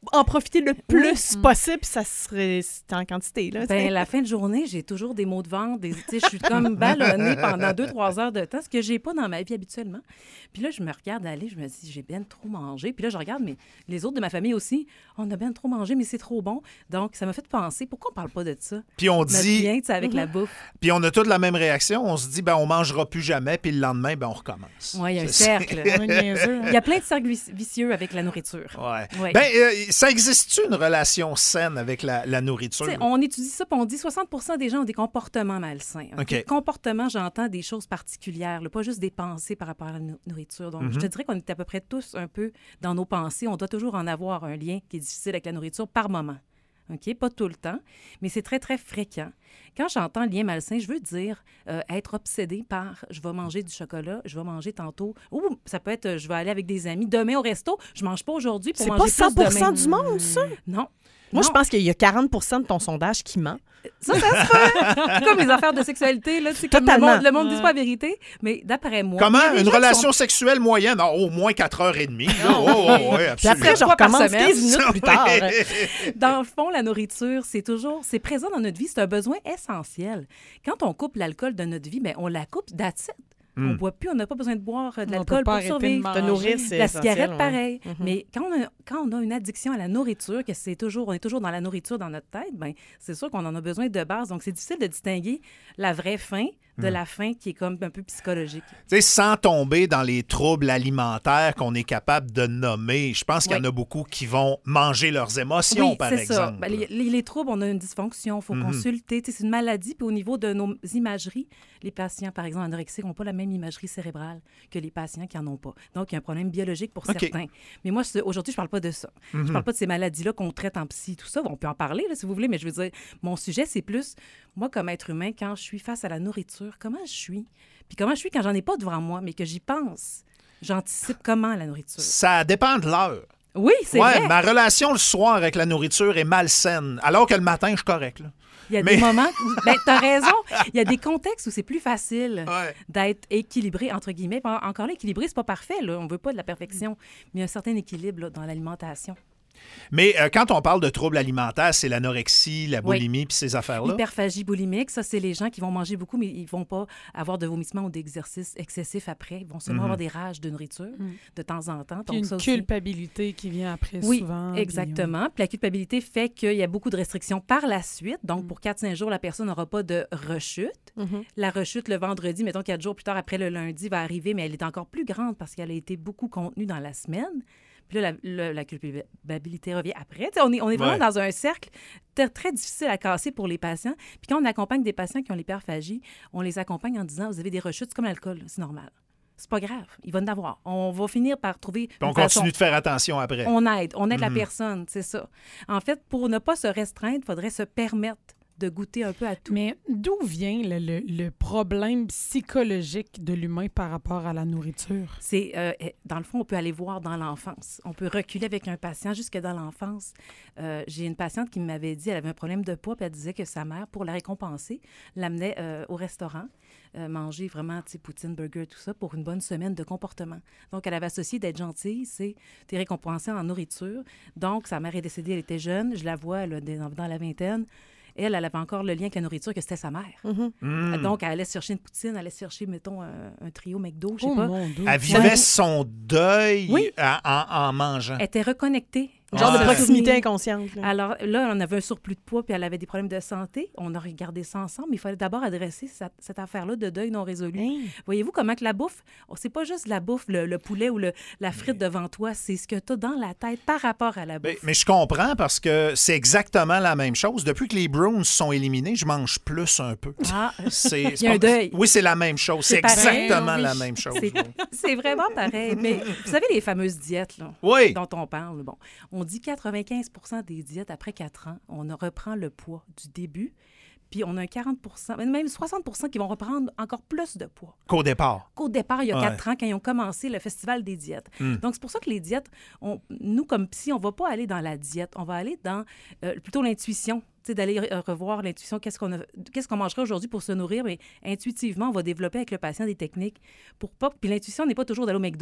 en profiter le plus possible, puis ça serait c'était en quantité. Là, ben, la fin de journée, j'ai toujours des maux de ventre. Des, je suis comme ballonnée pendant deux, trois heures de temps, ce que j'ai pas dans ma vie habituellement. Puis là, je me regarde aller, je me dis, j'ai bien trop mangé. Puis là, je regarde mais les autres de ma famille aussi. On a bien trop mangé, mais c'est trop bon. Donc, ça m'a fait penser, pourquoi on parle pas de ça? Puis on Notre dit... lien, avec mm-hmm. la bouffe. Puis on a tous la même réaction. On se dit, ben on mangera plus jamais, puis le lendemain, ben on recommence. Oui, il y a un cercle. Il y a plein de cercles vicieux avec la nourriture. Ouais. Ouais. Ben, euh, ça existe-tu une relation saine avec la, la nourriture? T'sais, on étudie ça, puis on dit soixante pour cent des gens ont des comportements malsains. Okay? Okay. Comportement, j'entends des choses particulières, là, pas juste des pensées par rapport à la nourriture. Donc, mm-hmm. je te dirais qu'on est à peu près tous un peu dans nos pensées. On doit toujours en avoir un lien qui est difficile avec la nourriture par moment. OK? Pas tout le temps, mais c'est très, très fréquent. Quand j'entends lien malsain, je veux dire euh, être obsédé par « je vais manger du chocolat, je vais manger tantôt » ou ça peut être « je vais aller avec des amis demain au resto, je mange pas aujourd'hui pour c'est manger plus demain. » C'est pas cent pour cent du monde, ça? Non. Moi, non. je pense qu'il y a quarante pour cent de ton sondage qui ment. Ça, ça se fait. Comme les affaires de sexualité, là, c'est comme le monde, le monde ne dit pas la vérité, mais d'après moi... Comment? Une relation sont... sexuelle moyenne? Non, au moins quatre heures trente. Oh, oh, oh, oui, absolument. Puis après, je recommence quinze minutes plus tard. Dans le fond, la nourriture, c'est toujours... C'est présent dans notre vie, c'est un besoin essentiel. Quand on coupe l'alcool de notre vie, bien, on la coupe that's it. Mm. On ne boit plus, on n'a pas besoin de boire de l'alcool pour survivre. De nourrir, c'est la cigarette, ouais. pareil. Mm-hmm. Mais quand on, a, quand on a une addiction à la nourriture, que c'est toujours, on est toujours dans la nourriture dans notre tête, ben c'est sûr qu'on en a besoin de base. Donc, c'est difficile de distinguer la vraie faim de mm. la faim qui est comme un peu psychologique. Tu sais, sans tomber dans les troubles alimentaires qu'on est capable de nommer, je pense qu'il oui. y en a beaucoup qui vont manger leurs émotions, oui, par c'est exemple. Ça. Ben, les, les, les troubles, on a une dysfonction, il faut mm-hmm. consulter. Tu sais, c'est une maladie, puis au niveau de nos imageries, les patients, par exemple, anorexiques, n'ont pas la même imagerie cérébrale que les patients qui n'en ont pas. Donc, il y a un problème biologique pour okay. certains. Mais moi, aujourd'hui, je ne parle pas de ça. Mm-hmm. Je ne parle pas de ces maladies-là qu'on traite en psy, tout ça. On peut en parler, là, si vous voulez, mais je veux dire, mon sujet, c'est plus, moi, comme être humain, quand je suis face à la nourriture, comment je suis? Puis comment je suis quand j'en ai pas devant moi, mais que j'y pense? J'anticipe comment la nourriture? Ça dépend de l'heure. Oui, c'est ouais, vrai. Ma relation le soir avec la nourriture est malsaine, alors que le matin, je suis correct, là. Il y a mais... des moments où... Ben, t'as raison. Il y a des contextes où c'est plus facile ouais. d'être équilibré, entre guillemets. Encore là, équilibré, c'est pas parfait, là. On veut pas de la perfection, mais il y a un certain équilibre là, dans l'alimentation. Mais euh, quand on parle de troubles alimentaires, c'est l'anorexie, la boulimie oui. puis ces affaires-là? L'hyperphagie boulimique, ça, c'est les gens qui vont manger beaucoup, mais ils vont pas avoir de vomissements ou d'exercices excessifs après. Ils vont seulement mm-hmm. avoir des rages de nourriture mm. de temps en temps. Puis Donc, une ça culpabilité aussi. Qui vient après oui, souvent. Oui, exactement. Puis, puis la culpabilité fait qu'il y a beaucoup de restrictions par la suite. Donc, mm. pour quatre cinq jours, la personne n'aura pas de rechute. Mm-hmm. La rechute le vendredi, mettons quatre jours plus tard, après le lundi, va arriver, mais elle est encore plus grande parce qu'elle a été beaucoup contenue dans la semaine. Puis là, la, la, la culpabilité revient après. T'sais, on est, on est vraiment ouais. dans un cercle très, très difficile à casser pour les patients. Puis quand on accompagne des patients qui ont l'hyperphagie, on les accompagne en disant « Vous avez des rechutes, c'est comme l'alcool, c'est normal. » C'est pas grave, il va en avoir. On va finir par trouver... Puis on continue de faire attention après. On aide, on aide mm-hmm. la personne, c'est ça. En fait, pour ne pas se restreindre, il faudrait se permettre de goûter un peu à tout. Mais d'où vient le, le, le problème psychologique de l'humain par rapport à la nourriture? C'est, euh, dans le fond, on peut aller voir dans l'enfance. On peut reculer avec un patient jusque dans l'enfance. Euh, j'ai une patiente qui m'avait dit, elle avait un problème de poids, puis elle disait que sa mère, pour la récompenser, l'amenait euh, au restaurant, euh, manger vraiment, tu sais, poutine, burger, tout ça, pour une bonne semaine de comportement. Donc, elle avait associé d'être gentille, c'est t'es récompensée en nourriture. Donc, sa mère est décédée, elle était jeune, je la vois, elle, dans, dans la vingtaine. Elle, elle avait encore le lien avec la nourriture, que c'était sa mère. Mm-hmm. Mm. Donc, elle allait chercher une poutine, elle allait chercher, mettons, un, un trio McDo, je sais oh pas. Elle vivait son deuil oui. en, en mangeant. Elle était reconnectée. Genre ouais. de proximité inconsciente. Là. Alors là, on avait un surplus de poids, puis elle avait des problèmes de santé. On a regardé ça ensemble, mais il fallait d'abord adresser cette, cette affaire-là de deuil non résolu. Hey. Voyez-vous comment que la bouffe, oh, c'est pas juste la bouffe, le, le poulet ou le, la frite mais... devant toi, c'est ce que tu as dans la tête par rapport à la bouffe. Mais, mais je comprends parce que c'est exactement la même chose. Depuis que les Browns sont éliminés, je mange plus un peu. Ah, c'est, il y a un deuil. Oui, c'est la même chose. C'est, c'est exactement oui. la même chose. C'est, c'est vraiment pareil. Mais vous savez, les fameuses diètes là, oui. dont on parle, bon, on dit quatre-vingt-quinze pour cent des diètes, après quatre ans, on reprend le poids du début, puis on a un quarante pour cent, même soixante pour cent qui vont reprendre encore plus de poids. Qu'au départ. Qu'au départ, il y a quatre ouais. ans, quand ils ont commencé le festival des diètes. Mm. Donc, c'est pour ça que les diètes, on, nous, comme psy, on ne va pas aller dans la diète, on va aller dans euh, plutôt l'intuition. Tu sais, d'aller revoir l'intuition, qu'est-ce qu'on, a, qu'est-ce qu'on mangerait aujourd'hui pour se nourrir, mais intuitivement, on va développer avec le patient des techniques pour pas... Puis l'intuition n'est pas toujours d'aller au McDo.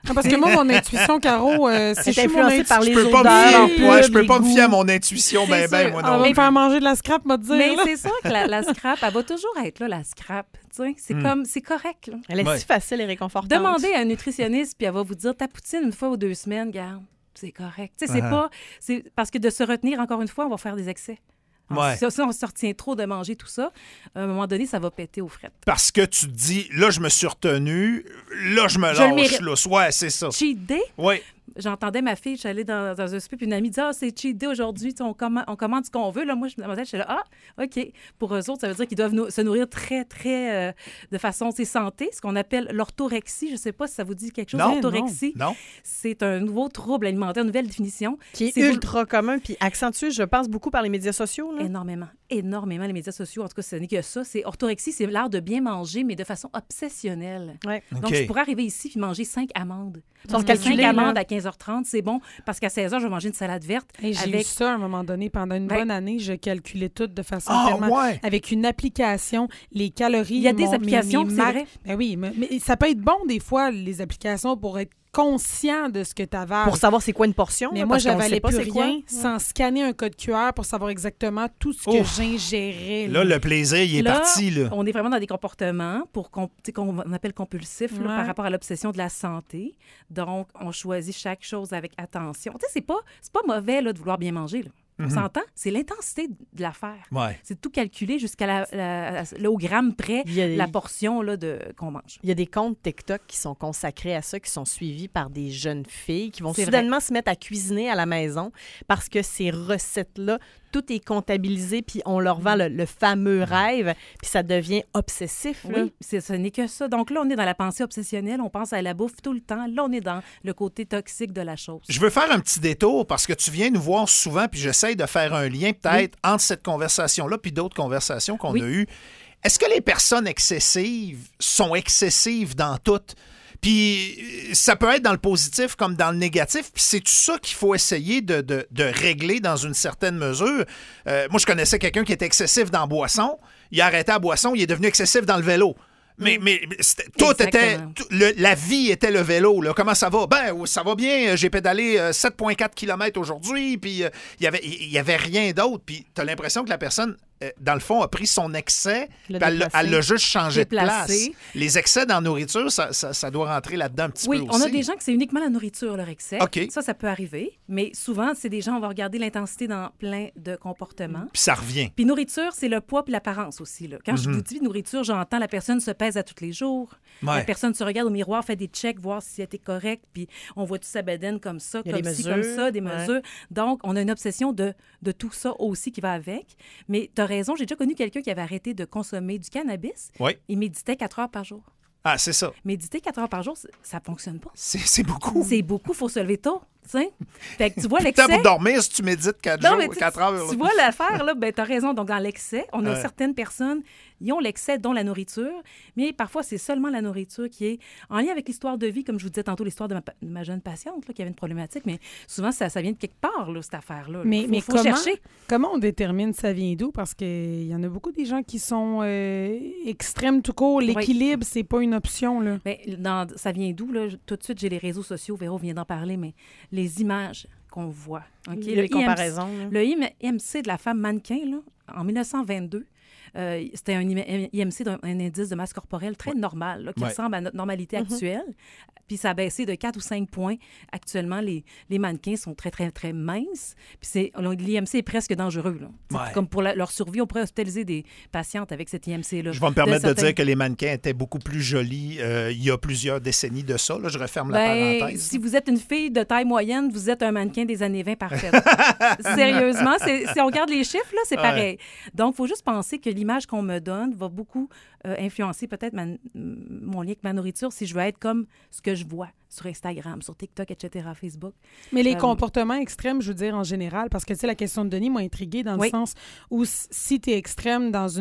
Non, parce que moi, mon intuition, Caro, euh, si C'est je suis mon influencé intu- par les Je peux odeurs, pas me les fier, ouais, je peux les pas me goûts. fier à mon intuition, ben, ben, moi On non. va me faire manger de la scrap, m'a dire. Mais là. c'est sûr que la, la scrap, elle va toujours être là, la scrap. Tu sais, c'est Mm. comme, c'est correct. Là. Elle est Ouais. si facile et réconfortante. Demandez à un nutritionniste, puis elle va vous dire ta poutine une fois ou deux semaines, garde, c'est correct. Tu sais, c'est Uh-huh. pas. C'est parce que de se retenir, encore une fois, on va faire des excès. Alors, Ouais. Si, si on se retient trop de manger tout ça, à un moment donné, ça va péter aux frettes. Parce que tu te dis, là, je me suis retenu, là, je me Je le lâche. mérite. Là. Ouais, c'est ça. Cheat day, Oui. j'entendais ma fille, j'allais dans, dans un souper, puis une amie disait « Ah, c'est cheat day aujourd'hui, tu sais, on, comma- on commande ce qu'on veut. » Là, moi, je me demandais, j'étais là « Ah, OK. » Pour eux autres, ça veut dire qu'ils doivent nou- se nourrir très, très, euh, de façon, c'est santé, ce qu'on appelle l'orthorexie. Je ne sais pas si ça vous dit quelque chose, Non, l'orthorexie. Non? C'est un nouveau trouble alimentaire, une nouvelle définition. Qui est C'est vous- ultra commun, puis accentué, je pense, beaucoup par les médias sociaux. Là. Énormément, énormément, les médias sociaux. En tout cas, ce n'est que ça. C'est orthorexie, c'est l'art de bien manger, mais de façon obsessionnelle. Ouais. Donc, OK. je pourrais arriver ici puis manger cinq amandes. Sont Parce que calculées, cinq là. amandes à quinze heures trente, c'est bon, parce qu'à seize heures, je vais manger une salade verte Hey, j'ai eu avec... ça à un moment donné. Pendant une Ben- bonne année, je calculais tout de façon Ah, tellement... ouais. Avec une application, les calories... Il y a des mon- mes- applications, mes c'est marques- vrai. Ben oui, mais, mais ça peut être bon des fois, les applications, pour être conscient de ce que tu avales. Pour savoir c'est quoi une portion. Mais là, moi, parce qu'on j'avalais sait pas plus c'est quoi. rien sans scanner un code Q R pour savoir exactement tout ce que Ouf. j'ingérais. Là, le plaisir, il est Là, parti, là. On est vraiment dans des comportements pour qu'on, tu sais, qu'on on appelle compulsifs là, Ouais. par rapport à l'obsession de la santé. Donc, on choisit chaque chose avec attention. Tu sais, c'est pas, c'est pas mauvais là, de vouloir bien manger. Là. On s'entend? C'est l'intensité de l'affaire. Ouais. C'est tout calculé jusqu'à la, la- la- au gramme près, Il y a- la portion là, de, qu'on mange. Il y a des comptes TikTok qui sont consacrés à ça, qui sont suivis par des jeunes filles qui vont C'est soudainement se mettre à cuisiner à la maison parce que ces recettes-là, tout est comptabilisé, puis on leur vend le, le fameux rêve, puis ça devient obsessif. là. Oui, c'est, ce n'est que ça. Donc là, on est dans la pensée obsessionnelle, on pense à la bouffe tout le temps. Là, on est dans le côté toxique de la chose. Je veux faire un petit détour parce que tu viens nous voir souvent, puis j'essaye de faire un lien peut-être entre cette conversation-là puis d'autres conversations qu'on Oui. a eues. Est-ce que les personnes excessives sont excessives dans toutes? Puis euh, ça peut être dans le positif comme dans le négatif. Puis c'est tout ça qu'il faut essayer de, de- de régler dans une certaine mesure. Euh, moi, je connaissais quelqu'un qui était excessif dans la boisson. Il a arrêté la boisson, il est devenu excessif dans le vélo. Mais, mais mais c'était- tout était. Exactement. tout- le- la vie était le vélo. Là. Comment ça va? Ben, ça va bien. J'ai pédalé euh, sept virgule quatre kilomètres aujourd'hui. Puis euh, il y avait, il y avait rien d'autre. Puis tu as l'impression que la personne, euh, dans le fond, a pris son excès. Le puis elle l'a- déplacé. elle l'a juste changé de place. Déplacé. Les excès dans la nourriture, ça, ça, ça doit rentrer là-dedans un petit Oui, peu on aussi. a des gens que c'est uniquement la nourriture, leur excès. OK. Ça, ça peut arriver. Mais souvent, c'est des gens, on va regarder l'intensité dans plein de comportements. Puis ça revient. Puis nourriture, c'est le poids puis l'apparence aussi. Là. Quand je vous dis nourriture, j'entends la personne se pèse à tous les jours. Ouais. La personne se regarde au miroir, fait des checks, voir si elle était correcte, puis on voit tout sa bedaine comme ça, Il y a comme des ci, mesures. comme ça, des Ouais. mesures. Donc, on a une obsession de, de tout ça aussi qui va avec. Mais tu as raison, j'ai déjà connu quelqu'un qui avait arrêté de consommer du cannabis. Oui. Il méditait quatre heures par jour. Ah, c'est ça. Méditer quatre heures par jour, c- ça fonctionne pas. C'est c'est beaucoup. C'est beaucoup, il faut se lever tôt. Tu sais? Fait que tu vois Temps l'excès. pour dormir si tu médites quatre Non, jours, mais tu- quatre heures. Tu là. vois l'affaire, là, ben, tu as raison. Donc, dans l'excès, on a Ouais. certaines personnes, ils ont l'excès, dont la nourriture, mais parfois, c'est seulement la nourriture qui est en lien avec l'histoire de vie, comme je vous disais tantôt, l'histoire de ma, pa- de ma jeune patiente là, qui avait une problématique, mais souvent, ça, ça vient de quelque part, là, cette affaire-là. là. Mais, faut, mais faut comment, chercher. comment on détermine ça vient d'où? Parce qu'il y en a beaucoup des gens qui sont euh, extrêmes tout court. L'équilibre, c'est pas une option. Là. Ben, dans, ça vient d'où? Là? Tout de suite, j'ai les réseaux sociaux. Véro vient d'en parler, mais les images qu'on voit. OK? Les Le I M C comparaisons, là. Le I M C de la femme mannequin, là, en mille neuf cent vingt-deux, euh, c'était un I M C d'un un indice de masse corporelle très normal, là, qui Ouais. ressemble à notre normalité Mhm. actuelle. Puis ça a baissé de quatre ou cinq points. Actuellement, les, les mannequins sont très, très, très minces. Puis c'est- l'I M C est presque dangereux. Là. C'est Ouais. Comme pour la- leur survie, on pourrait hospitaliser des patientes avec cet I M C-là. Je vais me permettre de, certains- dire que les mannequins étaient beaucoup plus jolis euh, il y a plusieurs décennies de ça. Là, je referme la Ben, parenthèse. si vous êtes une fille de taille moyenne, vous êtes un mannequin des années vingt parfaite. Sérieusement, c'est- si on regarde les chiffres, là, c'est Ouais. pareil. Donc, il faut juste penser que l'image qu'on me donne va beaucoup euh, influencer peut-être ma- mon lien avec ma nourriture si je veux être comme ce que je vois sur Instagram, sur TikTok, et cetera, Facebook. Mais les Euh, comportements extrêmes, je veux dire, en général, parce que, tu sais, la question de Denis m'a intriguée dans le Oui. sens où s- si tu es extrême dans une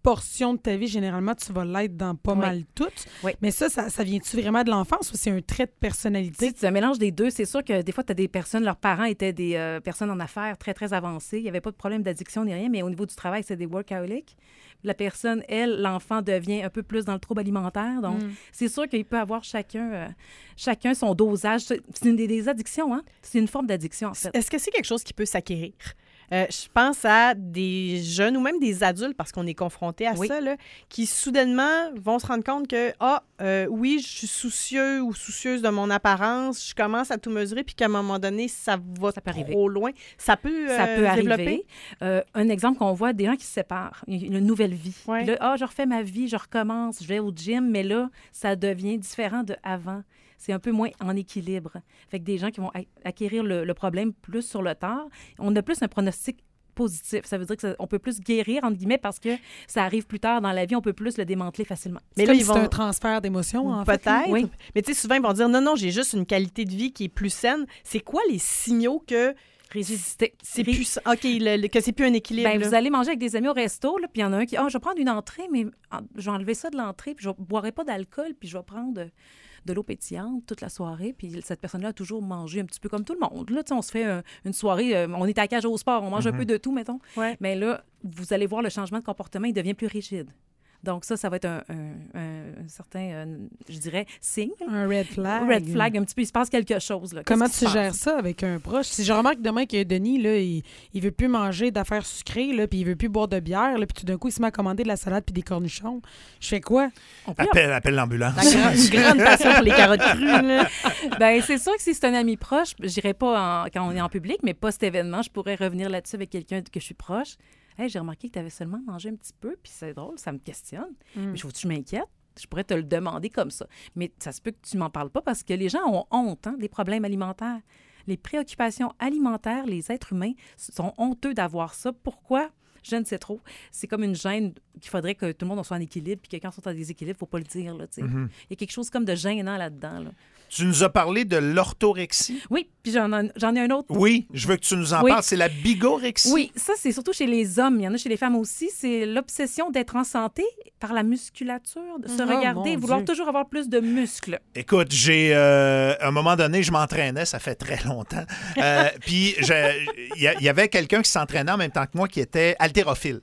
portion de ta vie, généralement, tu vas l'être dans pas Oui. mal toutes. Oui. Mais ça, ça, ça vient-tu vraiment de l'enfance ou c'est un trait de personnalité? C'est un mélange des deux. C'est sûr que des fois, tu as des personnes, leurs parents étaient des euh, personnes en affaires très, très avancées. Il n'y avait pas de problème d'addiction ni rien, mais au niveau du travail, c'est des workaholics. La personne, elle, l'enfant devient un peu plus dans le trouble alimentaire. Donc, Mm. c'est sûr qu'il peut avoir chacun, euh, chacun son dosage. C'est une des, des addictions, hein? C'est une forme d'addiction, en fait. Est-ce que c'est quelque chose qui peut s'acquérir? Euh, je pense à des jeunes ou même des adultes, parce qu'on est confronté à Oui. ça, là, qui soudainement vont se rendre compte que, ah, euh, oui, je suis soucieux ou soucieuse de mon apparence, je commence à tout mesurer, puis qu'à un moment donné, ça va Ça peut trop arriver. loin. Ça peut, euh, Ça peut se développer? arriver. Euh, un exemple qu'on voit, des gens qui se séparent, une une nouvelle vie. Ouais. Puis là, ah, je refais ma vie, je recommence, je vais au gym, mais là, ça devient différent de avant. C'est un peu moins en équilibre. Fait que des gens qui vont a- acquérir le, le problème plus sur le tard, on a plus un pronostic positif. Ça veut dire qu'on peut plus guérir, entre guillemets, parce que ça arrive plus tard dans la vie, on peut plus le démanteler facilement. Mais Mais là, là, c'est ils vont- un transfert d'émotions, en fait. Peut-être. Oui. Mais tu sais, souvent, ils vont dire, non, non, j'ai juste une qualité de vie qui est plus saine. C'est quoi les signaux que Résister. c'est Ré- plus, OK, le- le- que c'est plus un équilibre? Ben, là? vous allez manger avec des amis au resto, là, puis il y en a un qui, ah, je vais prendre une entrée, mais ah, je vais enlever ça de l'entrée, puis je ne boirai pas d'alcool, puis je vais prendre de, de l'eau pétillante toute la soirée, puis cette personne-là a toujours mangé un petit peu comme tout le monde. Là, tu sais, on se fait euh, une soirée, euh, on est à la cage au sport, on mange un peu de tout, mettons. Ouais. Mais là, vous allez voir le changement de comportement, il devient plus rigide. Donc ça, ça va être un, un- un- un certain, euh, je dirais, signe. Un red flag. Red flag, un petit peu, il se passe quelque chose. Là. Comment Qu'est-ce tu qui se gères passe? ça avec un proche? Si je remarque demain que Denis, là, il, il veut plus manger d'affaires sucrées, là, puis il veut plus boire de bière, là, puis tout d'un coup, il se met à commander de la salade puis des cornichons. Je fais quoi? On peut Appelle, appelle l'ambulance. La gra- une grande passion pour les carottes crues. Là. Ben, c'est sûr que si c'est un ami proche, j'irai pas en- quand on est en public, mais pas cet événement, je pourrais revenir là-dessus avec quelqu'un que je suis proche. Hey, j'ai remarqué que tu avais seulement mangé un petit peu, puis c'est drôle, ça me questionne. Mais faut que je m'inquiète. Je pourrais te le demander comme ça. Mais ça se peut que tu m'en parles pas parce que les gens ont honte hein, des problèmes alimentaires. Les préoccupations alimentaires, les êtres humains sont honteux d'avoir ça. Pourquoi? Je ne sais trop. C'est comme une gêne qu'il faudrait que tout le monde soit en équilibre, puis que quand on est en déséquilibre, il ne faut pas le dire. Là, tu sais. Il y a quelque chose comme de gênant là-dedans. Là. Tu nous as parlé de l'orthorexie. Oui, puis j'en, ai- j'en ai un autre. Oui, je veux que tu nous en Oui. parles. C'est la bigorexie. Oui, ça, c'est surtout chez les hommes. Il y en a chez les femmes aussi. C'est l'obsession d'être en santé par la musculature, de se Oh, regarder, mon vouloir Dieu. toujours avoir plus de muscles. Écoute, j'ai euh, à un moment donné, je m'entraînais, ça fait très longtemps. Euh, puis je- il y, a- il y avait quelqu'un qui s'entraînait en même temps que moi qui était haltérophile.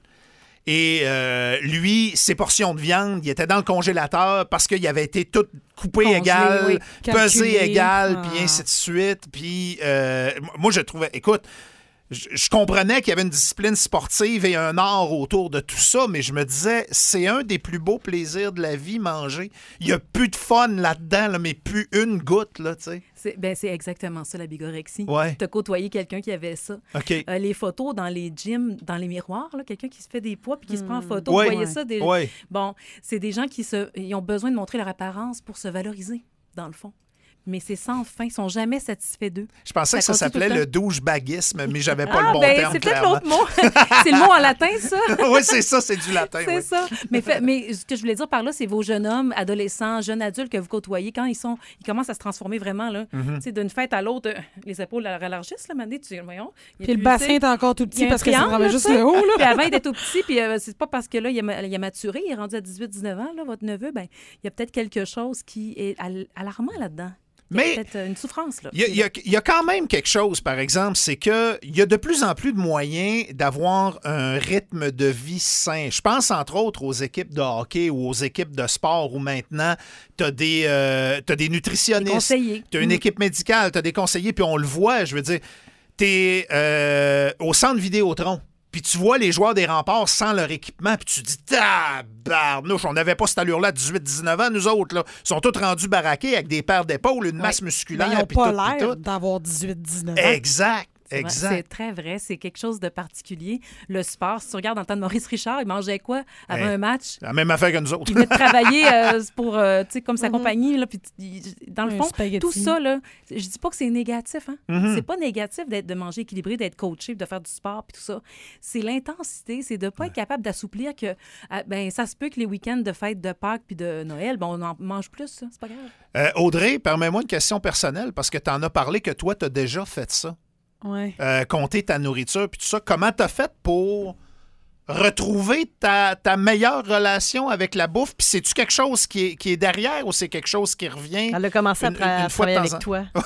Et euh, lui, ses portions de viande, il était dans le congélateur parce qu'il avait été tout coupé Congelé, égal, oui. pesé Calculé. égal, Ah. puis ainsi de suite. Puis euh, moi, je trouvais, écoute, je, je comprenais qu'il y avait une discipline sportive et un art autour de tout ça, mais je me disais, c'est un des plus beaux plaisirs de la vie, manger. Il y a plus de fun là-dedans, là, mais plus une goutte, là, tu sais. C'est, ben, c'est exactement ça, la bigorexie. Ouais. Tu as côtoyé quelqu'un qui avait ça. OK. Euh, les photos dans les gyms, dans les miroirs, là, quelqu'un qui se fait des poids puis qui se prend en photo. Ouais. Vous voyez Ouais. ça? Des... Ouais. Bon, c'est des gens qui se, ils ont besoin de montrer leur apparence pour se valoriser, dans le fond. Mais c'est sans fin. Ils sont jamais satisfaits d'eux. Je pensais que ça continue tout s'appelait le le douche-baguisme, mais j'avais pas ah, le bon ben, terme, c'est peut-être clairement. l'autre mot. C'est le mot en latin, ça. oui, c'est ça, c'est du latin. C'est oui. ça. Mais, fait- mais ce que je voulais dire par là, c'est vos jeunes hommes, adolescents, jeunes adultes que vous côtoyez, quand ils sont, ils commencent à se transformer vraiment, là. Mm-hmm. Tu sais, d'une fête à l'autre, euh, les épaules ralargissent, là, maintenant, tu voyons. il y a Puis le plus, bassin tu sais, est encore tout il y petit a un parce que ça triangle, travaille là, juste ça. le haut, là. Puis avant, il était tout petit, puis euh, c'est pas parce que là, il a, il a maturé, il est rendu à dix-huit dix-neuf ans, là, votre neveu, ben il y a peut-être quelque chose qui est al- alarmant là-dedans. Il y a Mais- peut-être euh, une souffrance, là. Il y, a, il y a- il y a quand même quelque chose, par exemple, c'est qu'il y a de plus en plus de moyens d'avoir un rythme de vie sain. Je pense entre autres aux équipes de hockey ou aux équipes de sport où maintenant, tu as des, euh, t'as des Des nutritionnistes, conseillers. tu as une Mm. équipe médicale, tu as des conseillers, puis on le voit, je veux dire, tu es au centre Vidéotron. Puis tu vois les joueurs des Remparts sans leur équipement, puis tu te dis, tabarnouche, on n'avait pas cette allure-là à dix-huit dix-neuf ans, nous autres, là. Ils sont tous rendus baraqués avec des paires d'épaules, une masse Mais musculaire, ils n'ont puis pas tout, puis l'air tout. d'avoir dix-huit dix-neuf ans. Exact, C'est vrai, exact. C'est très vrai. C'est quelque chose de particulier. Le sport, si tu regardes dans le temps de Maurice Richard, il mangeait quoi avant Hey. un match? La même affaire que nous autres. Il venait de travailler euh, pour, euh, tu sais, comme sa compagnie. Là, puis il- dans le Un fond, spaghetti. tout ça, là, je dis pas que c'est négatif. Hein? Mhm. C'est pas négatif d'être, de manger équilibré, d'être coaché, de faire du sport, puis tout ça. C'est l'intensité, c'est de pas être capable d'assouplir que, ah, ben, ça se peut que les week-ends de fête de Pâques puis de Noël, ben, on en mange plus, ça. C'est pas grave. Euh, Audrey, permets-moi une question personnelle, parce que tu en as parlé que toi, tu as déjà fait ça. Ouais. Euh, compter ta nourriture, puis tout ça. Comment tu as fait pour retrouver ta, ta meilleure relation avec la bouffe? Puis c'est-tu quelque chose qui est, qui est derrière ou c'est quelque chose qui revient? Elle a commencé une, à, tra- une à fois de travailler temps avec en...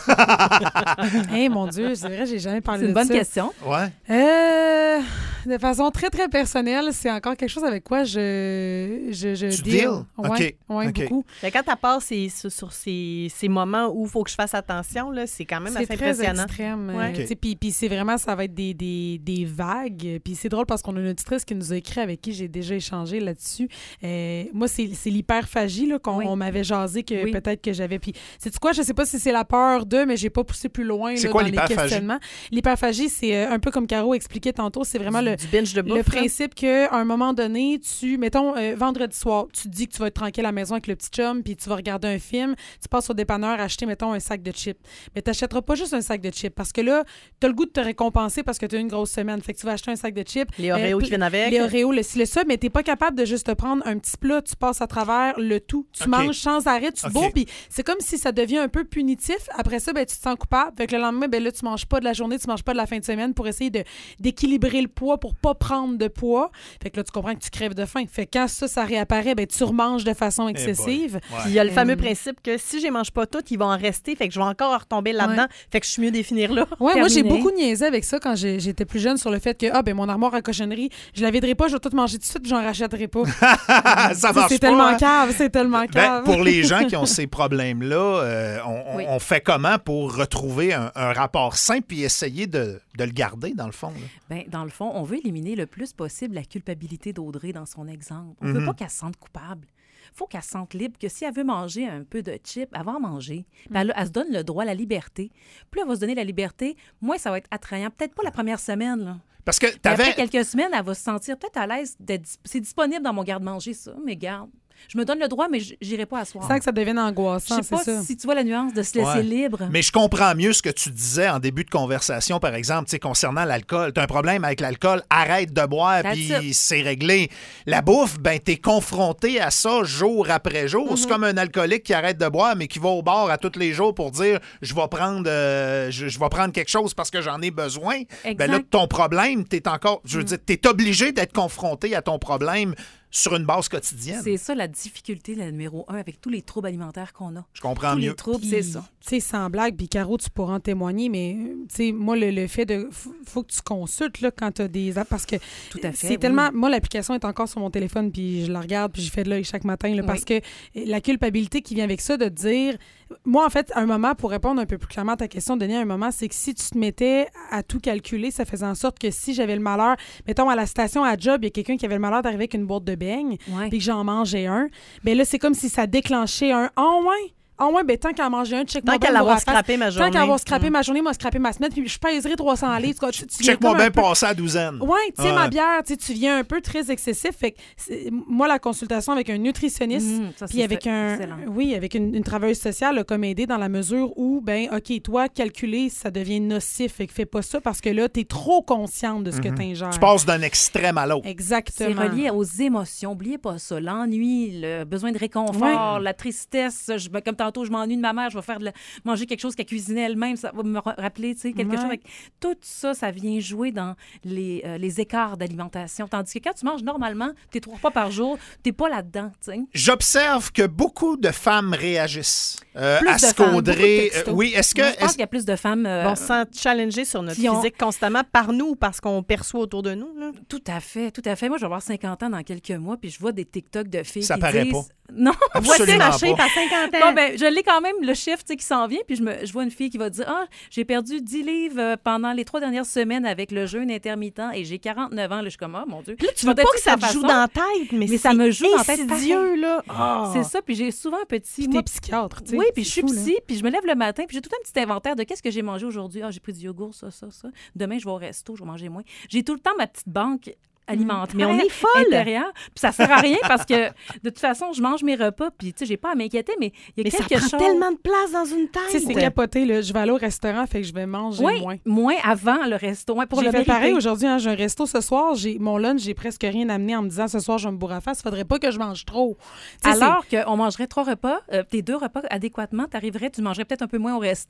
toi. Hey, mon Dieu, c'est vrai, j'ai jamais parlé C'est de une bonne ça. question. Ouais. Euh, de façon très, très personnelle, c'est encore quelque chose avec quoi je, je, je Tu deal. deal? Ouais, OK. ouais, OK. beaucoup. Mais quand tu passes ces- sur, sur ces, ces moments où il faut que je fasse attention, là, c'est quand même C'est assez très impressionnant. extrême. Ouais. euh, tu sais, Puis puis c'est vraiment, ça va être des, des, des vagues. Puis c'est drôle parce qu'on a une auditrice qui nous a écrit avec qui j'ai déjà échangé là-dessus. Euh, moi, c'est c'est l'hyperphagie là, qu'on Oui. on m'avait jasé que Oui. peut-être que j'avais. Puis sais-tu quoi? Je sais pas si c'est la peur d'eux, mais j'ai pas poussé plus loin C'est là, quoi dans les l'hyperphagie? questionnements. L'hyperphagie, c'est euh, un peu comme Caro expliquait tantôt. C'est vraiment Du, le, du binge de bouffe. le là. principe qu'à un moment donné, tu, mettons, euh, vendredi soir, tu te dis que tu vas être tranquille à la maison avec le petit chum, puis tu vas regarder un film, tu passes au dépanneur acheter, mettons, un sac de chips. Mais tu n'achèteras pas juste un sac de chips parce que là, tu as le goût de te récompenser parce que tu as eu une grosse semaine. Fait que tu vas acheter un sac de chips. Les Oreos Euh, qui viennent avec. Les Oreos, le ci, le ça, mais tu n'es pas capable de juste te prendre un petit plat, tu passes à travers le tout. Tu OK. manges sans arrêt, tu te OK. bourres, puis c'est comme si ça devient un peu punitif. Après ça, ben, tu te sens coupable. Fait que le lendemain, ben, là, tu manges pas de la journée, tu manges pas de la fin de semaine pour essayer de, d'équilibrer le poids pour pas prendre de poids. Fait que là, tu comprends que tu crèves de faim. Fait que quand ça, ça réapparaît, ben, tu remanges de façon excessive. Eh boy. Ouais. Puis il y a le fameux Euh, principe que si je les mange pas toutes, ils vont en rester. Fait que je vais encore retomber là-dedans. Fait que je suis mieux définir là. Ouais, moi, j'ai Terminé. beaucoup niaisé avec ça quand j'ai- j'étais plus jeune sur le fait que, ah, ben, mon armoire à cochonnerie, je la viderai pas, je vais tout manger tout de suite, puis j'en rachèterai pas. ça C'est- marche c'est pas, tellement hein? cave, c'est tellement Ben, cave. pour les gens qui ont ces problèmes-là, euh, on, on- Oui. on fait comment pour retrouver un, un rapport sain puis essayer de, de le garder, dans le fond? là? Ben, dans le fond, on veut éliminer le plus possible la culpabilité d'Audrey dans son exemple. On ne veut pas qu'elle se sente coupable. Il faut qu'elle se sente libre, que si elle veut manger un peu de chips, elle va en manger. Puis elle, elle se donne le droit à la liberté. Plus elle va se donner la liberté, moins ça va être attrayant. Peut-être pas la première semaine, là. Parce que tu Mais après avais... quelques semaines, elle va se sentir peut-être à l'aise d'être... dis- C'est disponible dans mon garde-manger, ça, mais garde. Je me donne le droit, mais j- j'irai pas asseoir. C'est ça que ça devienne Je angoissant, sais c'est pas ça. si tu vois la nuance de se laisser Ouais. libre. Mais je comprends mieux ce que tu disais en début de conversation, par exemple, tu sais, concernant l'alcool. Tu as un problème avec l'alcool, arrête de boire, That's puis it. c'est réglé. La bouffe, ben, tu es confronté à ça jour après jour. Mm-hmm. C'est comme un alcoolique qui arrête de boire, mais qui va au bar à tous les jours pour dire je vais prendre, euh, je, je vais prendre quelque chose parce que j'en ai besoin. Ben là, Exact. ton problème, tu es encore, je veux Mm. dire, tu es obligé d'être confronté à ton problème sur une base quotidienne. C'est ça la difficulté, la numéro un, avec tous les troubles alimentaires qu'on a. Je comprends Tous mieux. les troubles, Puis, c'est ça. Tu sais, sans blague, puis Caro, tu pourras en témoigner, mais euh, tu sais, moi, le, le fait de. f- faut que tu consultes là, quand tu as des. Parce que Tout à fait, c'est oui. tellement. Moi, l'application est encore sur mon téléphone, puis je la regarde, puis je fais de l'œil chaque matin, là, parce que la culpabilité qui vient avec ça, de te dire. Moi, en fait, un moment, pour répondre un peu plus clairement à ta question, Denis, un moment, c'est que si tu te mettais à tout calculer, ça faisait en sorte que si j'avais le malheur, mettons, à la station, à job, il y a quelqu'un qui avait le malheur d'arriver avec une boîte de beignes, Ouais. puis que j'en mangeais un, bien là, c'est comme si ça déclenchait un « Oh, ouais! Ah ouais, ben tant qu'à manger un, check-moi Tant bien qu'à le l'avoir bourre à face. scrappé ma journée. Tant qu'à avoir scrappé Mm. ma journée, moi, scrappé ma semaine, puis je pèserai trois cents livres. Tu, tu, tu viens Check-moi comme bien un peu- passer à douzaine. Ouais, tu sais, Ouais. ma bière, tu sais, tu viens un peu très excessif. Fait que c'est- moi, la consultation avec un nutritionniste, Mmh, ça, puis c'est avec fait- un, excellent. oui, avec une, une travailleuse sociale a comme aidé dans la mesure où, ben, ok, toi, calculer, ça devient nocif. Fait que fais pas ça parce que là, t'es trop consciente de ce que t'ingères. Tu passes d'un extrême à l'autre. C'est Exactement. relié aux émotions. Oubliez pas ça. L'ennui, le besoin de réconfort, la tristesse. Je, ben, comme tantôt, je m'ennuie de ma mère, je vais faire de la- manger quelque chose qu'elle cuisinait elle-même. Ça va me ra- rappeler, tu sais, quelque Ouais. chose. Avec... Tout ça, ça vient jouer dans les, euh, les écarts d'alimentation. Tandis que quand tu manges normalement, tes trois fois par jour, t'es pas là-dedans, tu sais. J'observe que beaucoup de femmes réagissent euh, Plus à de ce femmes, qu'Audrey... beaucoup de textos. euh, oui, est-ce que... Moi, je pense est-ce- qu'il y a plus de femmes... euh, On se sent challengé sur notre qui ont- physique constamment par nous ou parce qu'on perçoit autour de nous. Là. Tout à fait, tout à fait. Moi, je vais avoir cinquante ans dans quelques mois, puis je vois des TikTok de filles Ça qui paraît disent... pas. Non, Voici Absolument ma pas. shape à cinquante ans. Bon, ben, je l'ai quand même, le chiffre tu sais, qui s'en vient, puis je, me, je vois une fille qui va dire « Ah, j'ai perdu dix livres euh, pendant les trois dernières semaines avec le jeûne intermittent et j'ai quarante-neuf ans. » Là, je suis comme « Ah, mon Dieu. » Puis là, tu veux pas que ça te joue dans la tête, mais, Mais ça me joue dans la tête insidieux, là. Ah. C'est ça, puis j'ai souvent un petit... Puis moi, t'es psychiatre, tu sais. oui, puis je suis c'est fou, là. psy, puis je me lève le matin, puis j'ai tout un petit inventaire de qu'est-ce que j'ai mangé aujourd'hui. Ah, j'ai pris du yogourt, ça, ça, ça. Demain, je vais au resto, je vais manger moins. J'ai tout le temps ma petite banque alimentaire Mais on est folle. intérieure. Puis ça sert à rien parce que, de toute façon, je mange mes repas, puis tu sais, j'ai pas à m'inquiéter, mais il y a Mais ça quelque prend chose... tellement de place dans une Tu sais, c'est tête. capoté, là. Je vais aller au restaurant, fait que je vais manger Oui, moins. moins avant le resto. Ouais, pour J'ai le fait vérité. pareil aujourd'hui. Hein, j'ai un resto ce soir. J'ai mon lunch, j'ai presque rien amené en me disant ce soir, je vais me bourrer à face. Faudrait pas que je mange trop. Tu sais, Alors qu'on mangerait trois repas, euh, tes deux repas adéquatement, t'arriverais, tu mangerais peut-être un peu moins au resto.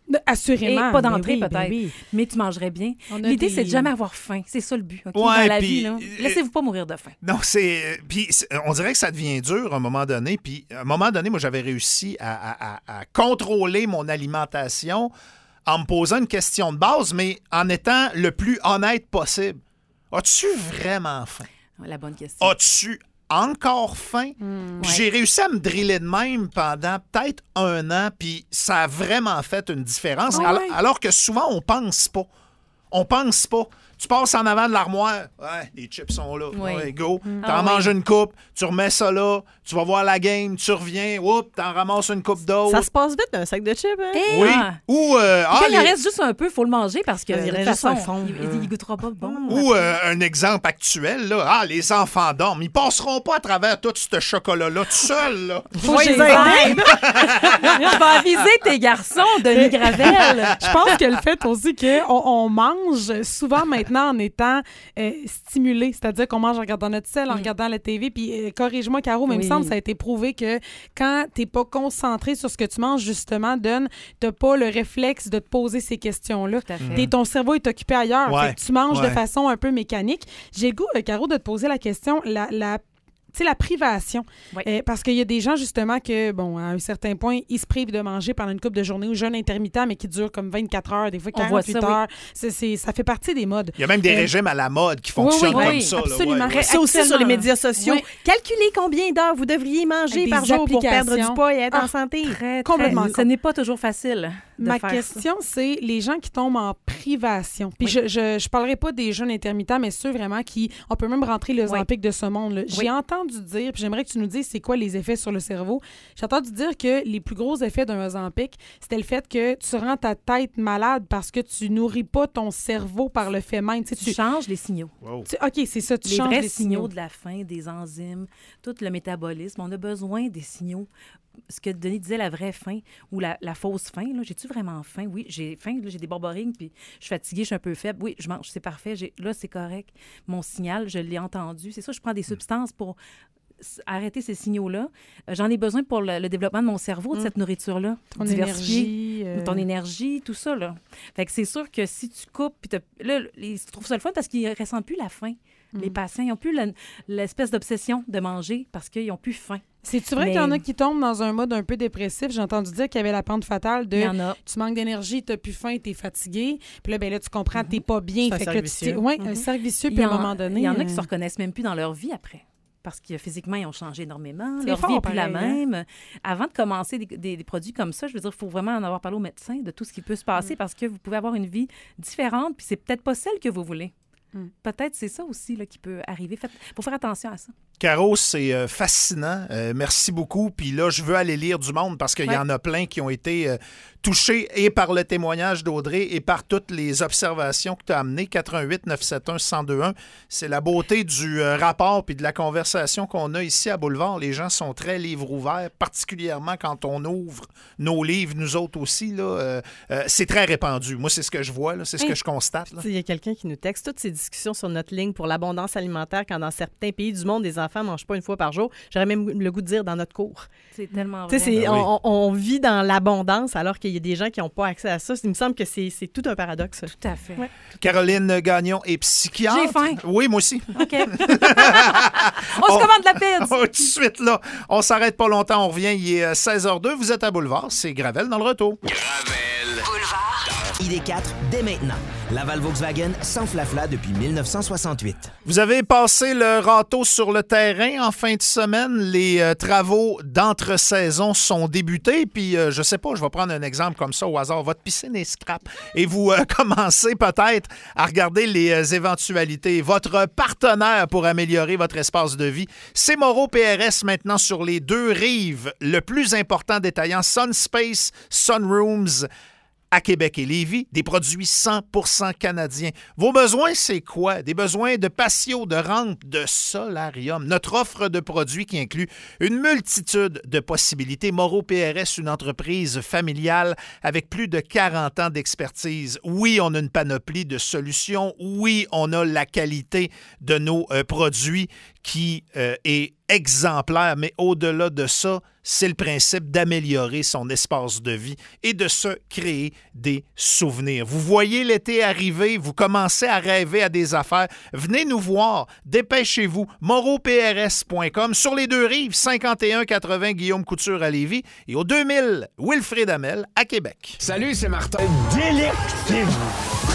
Assurément. Et pas d'entrée, ben oui, ben peut-être. oui. Mais tu mangerais bien. On a L'idée, des- c'est de jamais avoir faim. C'est ça le but. OK? Ouais, Dans la puis, vie, là. euh, Laissez-vous pas mourir de faim. Non, c'est. Puis c'est- on dirait que ça devient dur à un moment donné. Puis à un moment donné, moi, j'avais réussi à, à- à- à contrôler mon alimentation en me posant une question de base, mais en étant le plus honnête possible. As-tu vraiment faim? La bonne question. As-tu encore faim? Puis ouais. j'ai réussi à me driller de même pendant peut-être un an, puis ça a vraiment fait une différence. Ah alors, ouais? alors que souvent, on pense pas. On pense pas. Tu passes en avant de l'armoire, ouais, les chips sont là, Oui. ouais, go. T'en Ah manges oui. une coupe, tu remets ça là, tu vas voir la game, tu reviens, oups, t'en ramasses une coupe d'autre. Ça se passe vite, un sac de chips. Hein? Eh, Oui. ah. Ou, euh, ah, Quand il en les- reste juste un peu, il faut le manger parce que Il de toute reste juste façon, un fond. il, il- il goûtera pas bon. Ou euh, un exemple actuel, là, ah, les enfants dorment, ils passeront pas à travers tout ce chocolat-là tout seul, là. Faut que je les Ouais. aide. Je vais aviser tes garçons, Denis Gravel. Je pense que le fait aussi qu'on on mange souvent maintenant en étant euh, stimulé, c'est-à-dire qu'on mange en regardant notre sel, en regardant la T V, puis euh, corrige-moi, Caro, mais il me Oui. semble que ça a été prouvé que quand t'es pas concentré sur ce que tu manges, justement, donne, t'as pas le réflexe de te poser ces questions-là. Tout à fait. T'es- ton cerveau est occupé ailleurs. Ouais. Fait que tu manges Ouais. de façon un peu mécanique. J'ai le goût, euh, Caro, de te poser la question, la, la tu sais, la privation. Oui. Euh, parce qu'il y a des gens, justement, que, bon, à un certain point, ils se privent de manger pendant une couple de journées ou jeûne intermittent, mais qui dure comme vingt-quatre heures, des fois On voit quarante-huit ça, oui. heures. C'est, c'est- ça fait partie des modes. Il y a même des Euh, régimes à la mode qui oui, fonctionnent oui, comme oui, ça. là, absolument. ouais, ouais. C'est aussi sur les Actuellement. médias sociaux. Oui. Calculez combien d'heures vous devriez manger Avec par des jour pour perdre applications. du poids et être Ah, en santé. Très, Complètement très- con. Ce n'est pas toujours facile de Ma faire question, c'est les gens qui tombent en privation. Puis Oui. je, je, je parlerai pas des jeûnes intermittents, mais ceux vraiment qui... On peut même rentrer le Oui. Ozempic de ce monde-là. J'ai Oui. entendu dire, puis j'aimerais que tu nous dises c'est quoi les effets sur le cerveau. J'ai entendu dire que les plus gros effets d'un Ozempic, c'était le fait que tu rends ta tête malade parce que tu nourris pas ton cerveau par le fait même. Tu sais, ça. tu- Tu changes les signaux. Wow. tu- OK, c'est ça, tu Les changes vrais les signaux signaux. de la faim, des enzymes, tout le métabolisme. On a besoin des signaux. Ce que Denis disait, la vraie faim ou la, la fausse faim. Là, j'ai-tu vraiment faim? Oui, j'ai faim. Là, j'ai des borborignes, puis je suis fatiguée, je suis un peu faible. Oui, je mange, c'est parfait. J'ai, là, c'est correct. Mon signal, je l'ai entendu. C'est ça, je prends des substances pour s- arrêter ces signaux-là. Euh, j'en ai besoin pour le, le développement de mon cerveau, de cette nourriture-là. Ton Diversifiée. énergie. euh, Ton énergie, tout ça, là. Fait que c'est sûr que si tu coupes, puis t'as- là, ils trouvent ça le fun parce qu'ils ne ressentent plus la faim. Les patients, ils n'ont plus la- l'espèce d'obsession de manger parce qu'ils n'ont plus faim. C'est-tu vrai Mais- qu'il y en a qui tombent dans un mode un peu dépressif? J'ai entendu dire qu'il y avait la pente fatale de Il y en a. tu manques d'énergie, tu n'as plus faim, tu es fatigué. Puis là, ben là, tu comprends, tu n'es pas bien. C'est un Fait cercle que tu t'es- vicieux. ouais, Mhm. un cercle vicieux, Il puis y à un en- moment donné. Il y en a qui euh, se reconnaissent même plus dans leur vie après. Parce que physiquement, ils ont changé énormément. C'est Leur fort, vie n'est plus la pareil, hein? même. Avant de commencer des, des- des produits comme ça, je veux dire, il faut vraiment en avoir parlé au médecin de tout ce qui peut se passer Mm. parce que vous pouvez avoir une vie différente, puis c'est peut-être pas celle que vous voulez. Mm. Peut-être c'est ça aussi là, qui peut arriver. Il faut faire attention à ça. Caro, c'est euh, fascinant. Euh, merci beaucoup. Puis là, je veux aller lire du monde parce qu'il y Ouais. en a plein qui ont été euh, touchés et par le témoignage d'Audrey et par toutes les observations que tu as amenées. quatre un huit neuf sept un un zéro deux un. C'est la beauté du euh, rapport puis de la conversation qu'on a ici à Boulevard. Les gens sont très livres ouverts, particulièrement quand on ouvre nos livres, nous autres aussi. Là, euh, euh, c'est très répandu. Moi, c'est ce que je vois. là. C'est ce Hey. que je constate. là. Il y a quelqu'un qui nous texte toutes ces discussions sur notre ligne pour l'abondance alimentaire quand dans certains pays du monde, les enfants ne mangent pas une fois par jour. J'aurais même le goût de dire dans notre cours. C'est tellement Tu vrai. sais, c'est- Ben oui. on, on vit dans l'abondance alors qu'il y a des gens qui n'ont pas accès à ça. Il me semble que c'est c'est tout un paradoxe. ça. Tout à fait. Ouais. Caroline Gagnon est psychiatre. J'ai faim. Oui, moi aussi. OK. On se commande la pizza. Oh, tout de suite, là. On s'arrête pas longtemps. On revient. Il est euh, seize heures deux. Vous êtes à Boulevard. C'est Gravel dans le retour. I D quatre, dès maintenant. Laval Volkswagen sans flafla depuis dix-neuf cent soixante-huit. Vous avez passé le râteau sur le terrain en fin de semaine. Les euh, travaux d'entre-saison sont débutés. Puis, euh, je sais pas, je vais prendre un exemple comme ça au hasard. Votre piscine est scrap. Et vous euh, commencez peut-être à regarder les euh, éventualités. Votre partenaire pour améliorer votre espace de vie, c'est Moreau P R S maintenant sur les deux rives. Le plus important détaillant, Sunspace, Sunrooms, à Québec et Lévis, des produits cent pour cent canadiens. Vos besoins, c'est quoi? Des besoins de patio, de rampe, de solarium. Notre offre de produits qui inclut une multitude de possibilités. Moreau P R S, une entreprise familiale avec plus de quarante ans d'expertise. Oui, on a une panoplie de solutions. Oui, on a la qualité de nos euh, produits qui euh, est exemplaire, mais au-delà de ça, c'est le principe d'améliorer son espace de vie et de se créer des souvenirs. Vous voyez l'été arriver, vous commencez à rêver à des affaires, venez nous voir, dépêchez-vous, moreau p r s point com, sur les deux rives, cinquante et un quatre-vingts Guillaume Couture à Lévis et au deux mille Wilfrid Hamel à Québec. Salut, c'est Martin. Délectez-vous.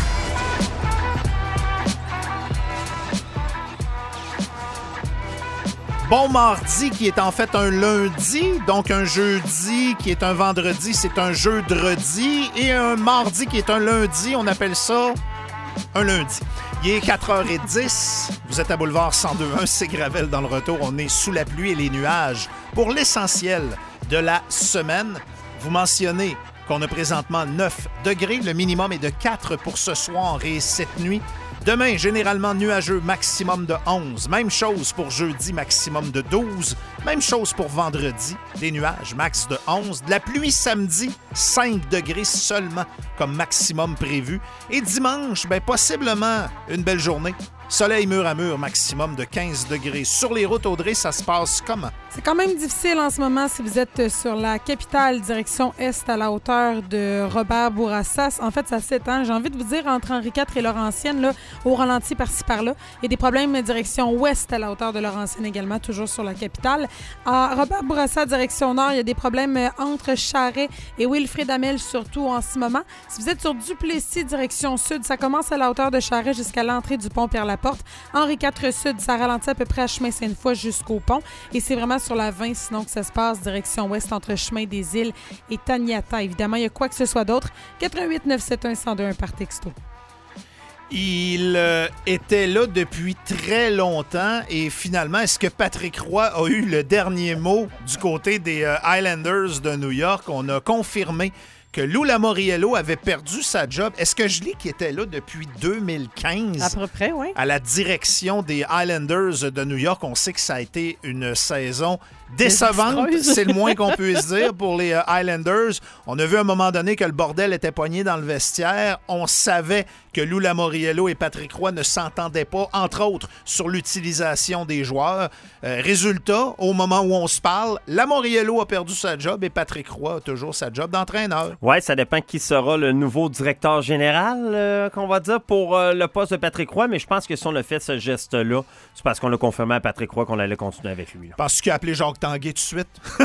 Bon mardi qui est en fait un lundi, donc un jeudi qui est un vendredi, c'est un jeudredi, et un mardi qui est un lundi, on appelle ça un lundi. Il est quatre heures dix, vous êtes à Boulevard cent deux point un, c'est Gravel dans le retour, on est sous la pluie et les nuages pour l'essentiel de la semaine. Vous mentionnez qu'on a présentement neuf degrés, le minimum est de quatre pour ce soir et cette nuit. Demain, généralement nuageux, maximum de onze. Même chose pour jeudi, maximum de douze. Même chose pour vendredi, des nuages, max de onze. De la pluie samedi, cinq degrés seulement comme maximum prévu. Et dimanche, ben, possiblement une belle journée. Soleil mur à mur, maximum de quinze degrés. Sur les routes, Audrey, ça se passe comment? C'est quand même difficile en ce moment si vous êtes sur la capitale, direction est, à la hauteur de Robert-Bourassa. En fait, ça s'étend. J'ai envie de vous dire, entre Henri quatre et Laurentienne, là, au ralenti par-ci par-là. Il y a des problèmes direction ouest à la hauteur de Laurentienne également, toujours sur la capitale. À Robert-Bourassa, direction nord, il y a des problèmes entre Charest et Wilfrid Hamel, surtout en ce moment. Si vous êtes sur Duplessis, direction sud, ça commence à la hauteur de Charest jusqu'à l'entrée du pont Pierre-Laporte. Henri quatre sud, ça ralentit à peu près à Chemin Sainte-Foy jusqu'au pont. Et c'est vraiment sur la vingt, sinon que ça se passe direction ouest entre Chemin des Îles et Taniata. Évidemment, il y a quoi que ce soit d'autre. quatre un huit neuf sept un un zéro deux un par texto. Il euh, était là depuis très longtemps et finalement, est-ce que Patrick Roy a eu le dernier mot du côté des euh, Islanders de New York? On a confirmé que Lou Lamoriello avait perdu sa job. Est-ce que je lis qu'il était là depuis deux mille quinze? À peu près, oui. À la direction des Islanders de New York. On sait que ça a été une saison décevante, c'est le moins qu'on puisse dire pour les euh, Islanders. On a vu à un moment donné que le bordel était poigné dans le vestiaire. On savait que Lou Lamoriello et Patrick Roy ne s'entendaient pas, entre autres, sur l'utilisation des joueurs. Euh, résultat, au moment où on se parle, Lamoriello a perdu sa job et Patrick Roy a toujours sa job d'entraîneur. Oui, ça dépend qui sera le nouveau directeur général, euh, qu'on va dire, pour euh, le poste de Patrick Roy, mais je pense que si on a fait ce geste-là, c'est parce qu'on a confirmé à Patrick Roy qu'on allait continuer avec lui. Là. Parce qu'il a appelé Jacques Tanguay tout de suite.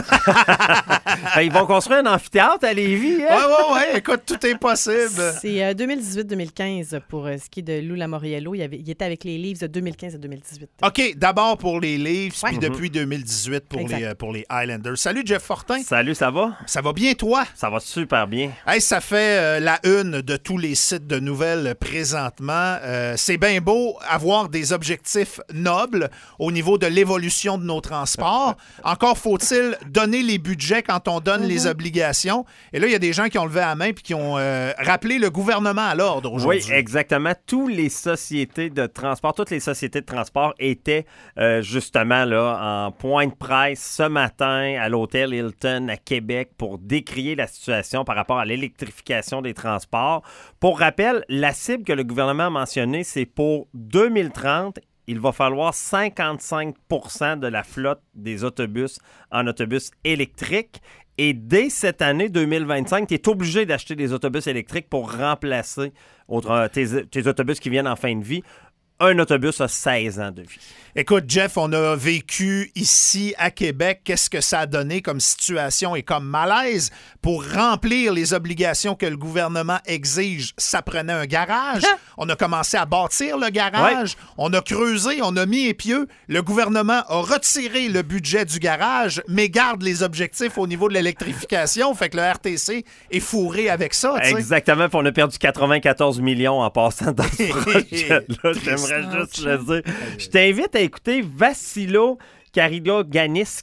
Ben, ils vont construire un amphithéâtre à Lévis. Hein? Oui, oui, oui. Écoute, tout est possible. C'est euh, deux mille dix-huit deux mille quinze pour euh, ce qui est de Lou Lamoriello. Il, avait, il était avec les Leafs de deux mille quinze à deux mille dix-huit. OK, d'abord pour les Leafs, ouais. puis Mm-hmm. depuis deux mille dix-huit pour les, euh, pour les Islanders. Salut, Jeff Fortin. Salut, ça va? Ça va bien, toi? Ça va super bien. Hey, ça fait euh, la une de tous les sites de nouvelles présentement. Euh, c'est bien beau avoir des objectifs nobles au niveau de l'évolution de nos transports. Encore faut-il donner les budgets quand on donne mm-hmm. les obligations. Et là, il y a des gens qui ont levé la main et qui ont euh, rappelé le gouvernement à l'ordre aujourd'hui. Oui, exactement. Toutes les sociétés de transport, toutes les sociétés de transport étaient euh, justement là en point de presse ce matin à l'hôtel Hilton à Québec pour décrier la situation par rapport à l'électrification des transports. Pour rappel, la cible que le gouvernement a mentionnée, c'est pour deux mille trente. Il va falloir cinquante-cinq pour cent de la flotte des autobus en autobus électriques. Et dès cette année deux mille vingt-cinq, tu es obligé d'acheter des autobus électriques pour remplacer autre, tes, tes autobus qui viennent en fin de vie. Un autobus a seize ans de vie. Écoute, Jeff, on a vécu ici à Québec. Qu'est-ce que ça a donné comme situation et comme malaise? Pour remplir les obligations que le gouvernement exige, ça prenait un garage. On a commencé à bâtir le garage. Ouais. On a creusé, on a mis épieux. Le gouvernement a retiré le budget du garage, mais garde les objectifs au niveau de l'électrification. Fait que le R T C est fourré avec ça. T'sais. Exactement. Puis on a perdu quatre-vingt-quatorze millions en passant dans ce projet-là. J'aimerais juste le dire. Je t'invite à écouter Vassilo Karigoganis,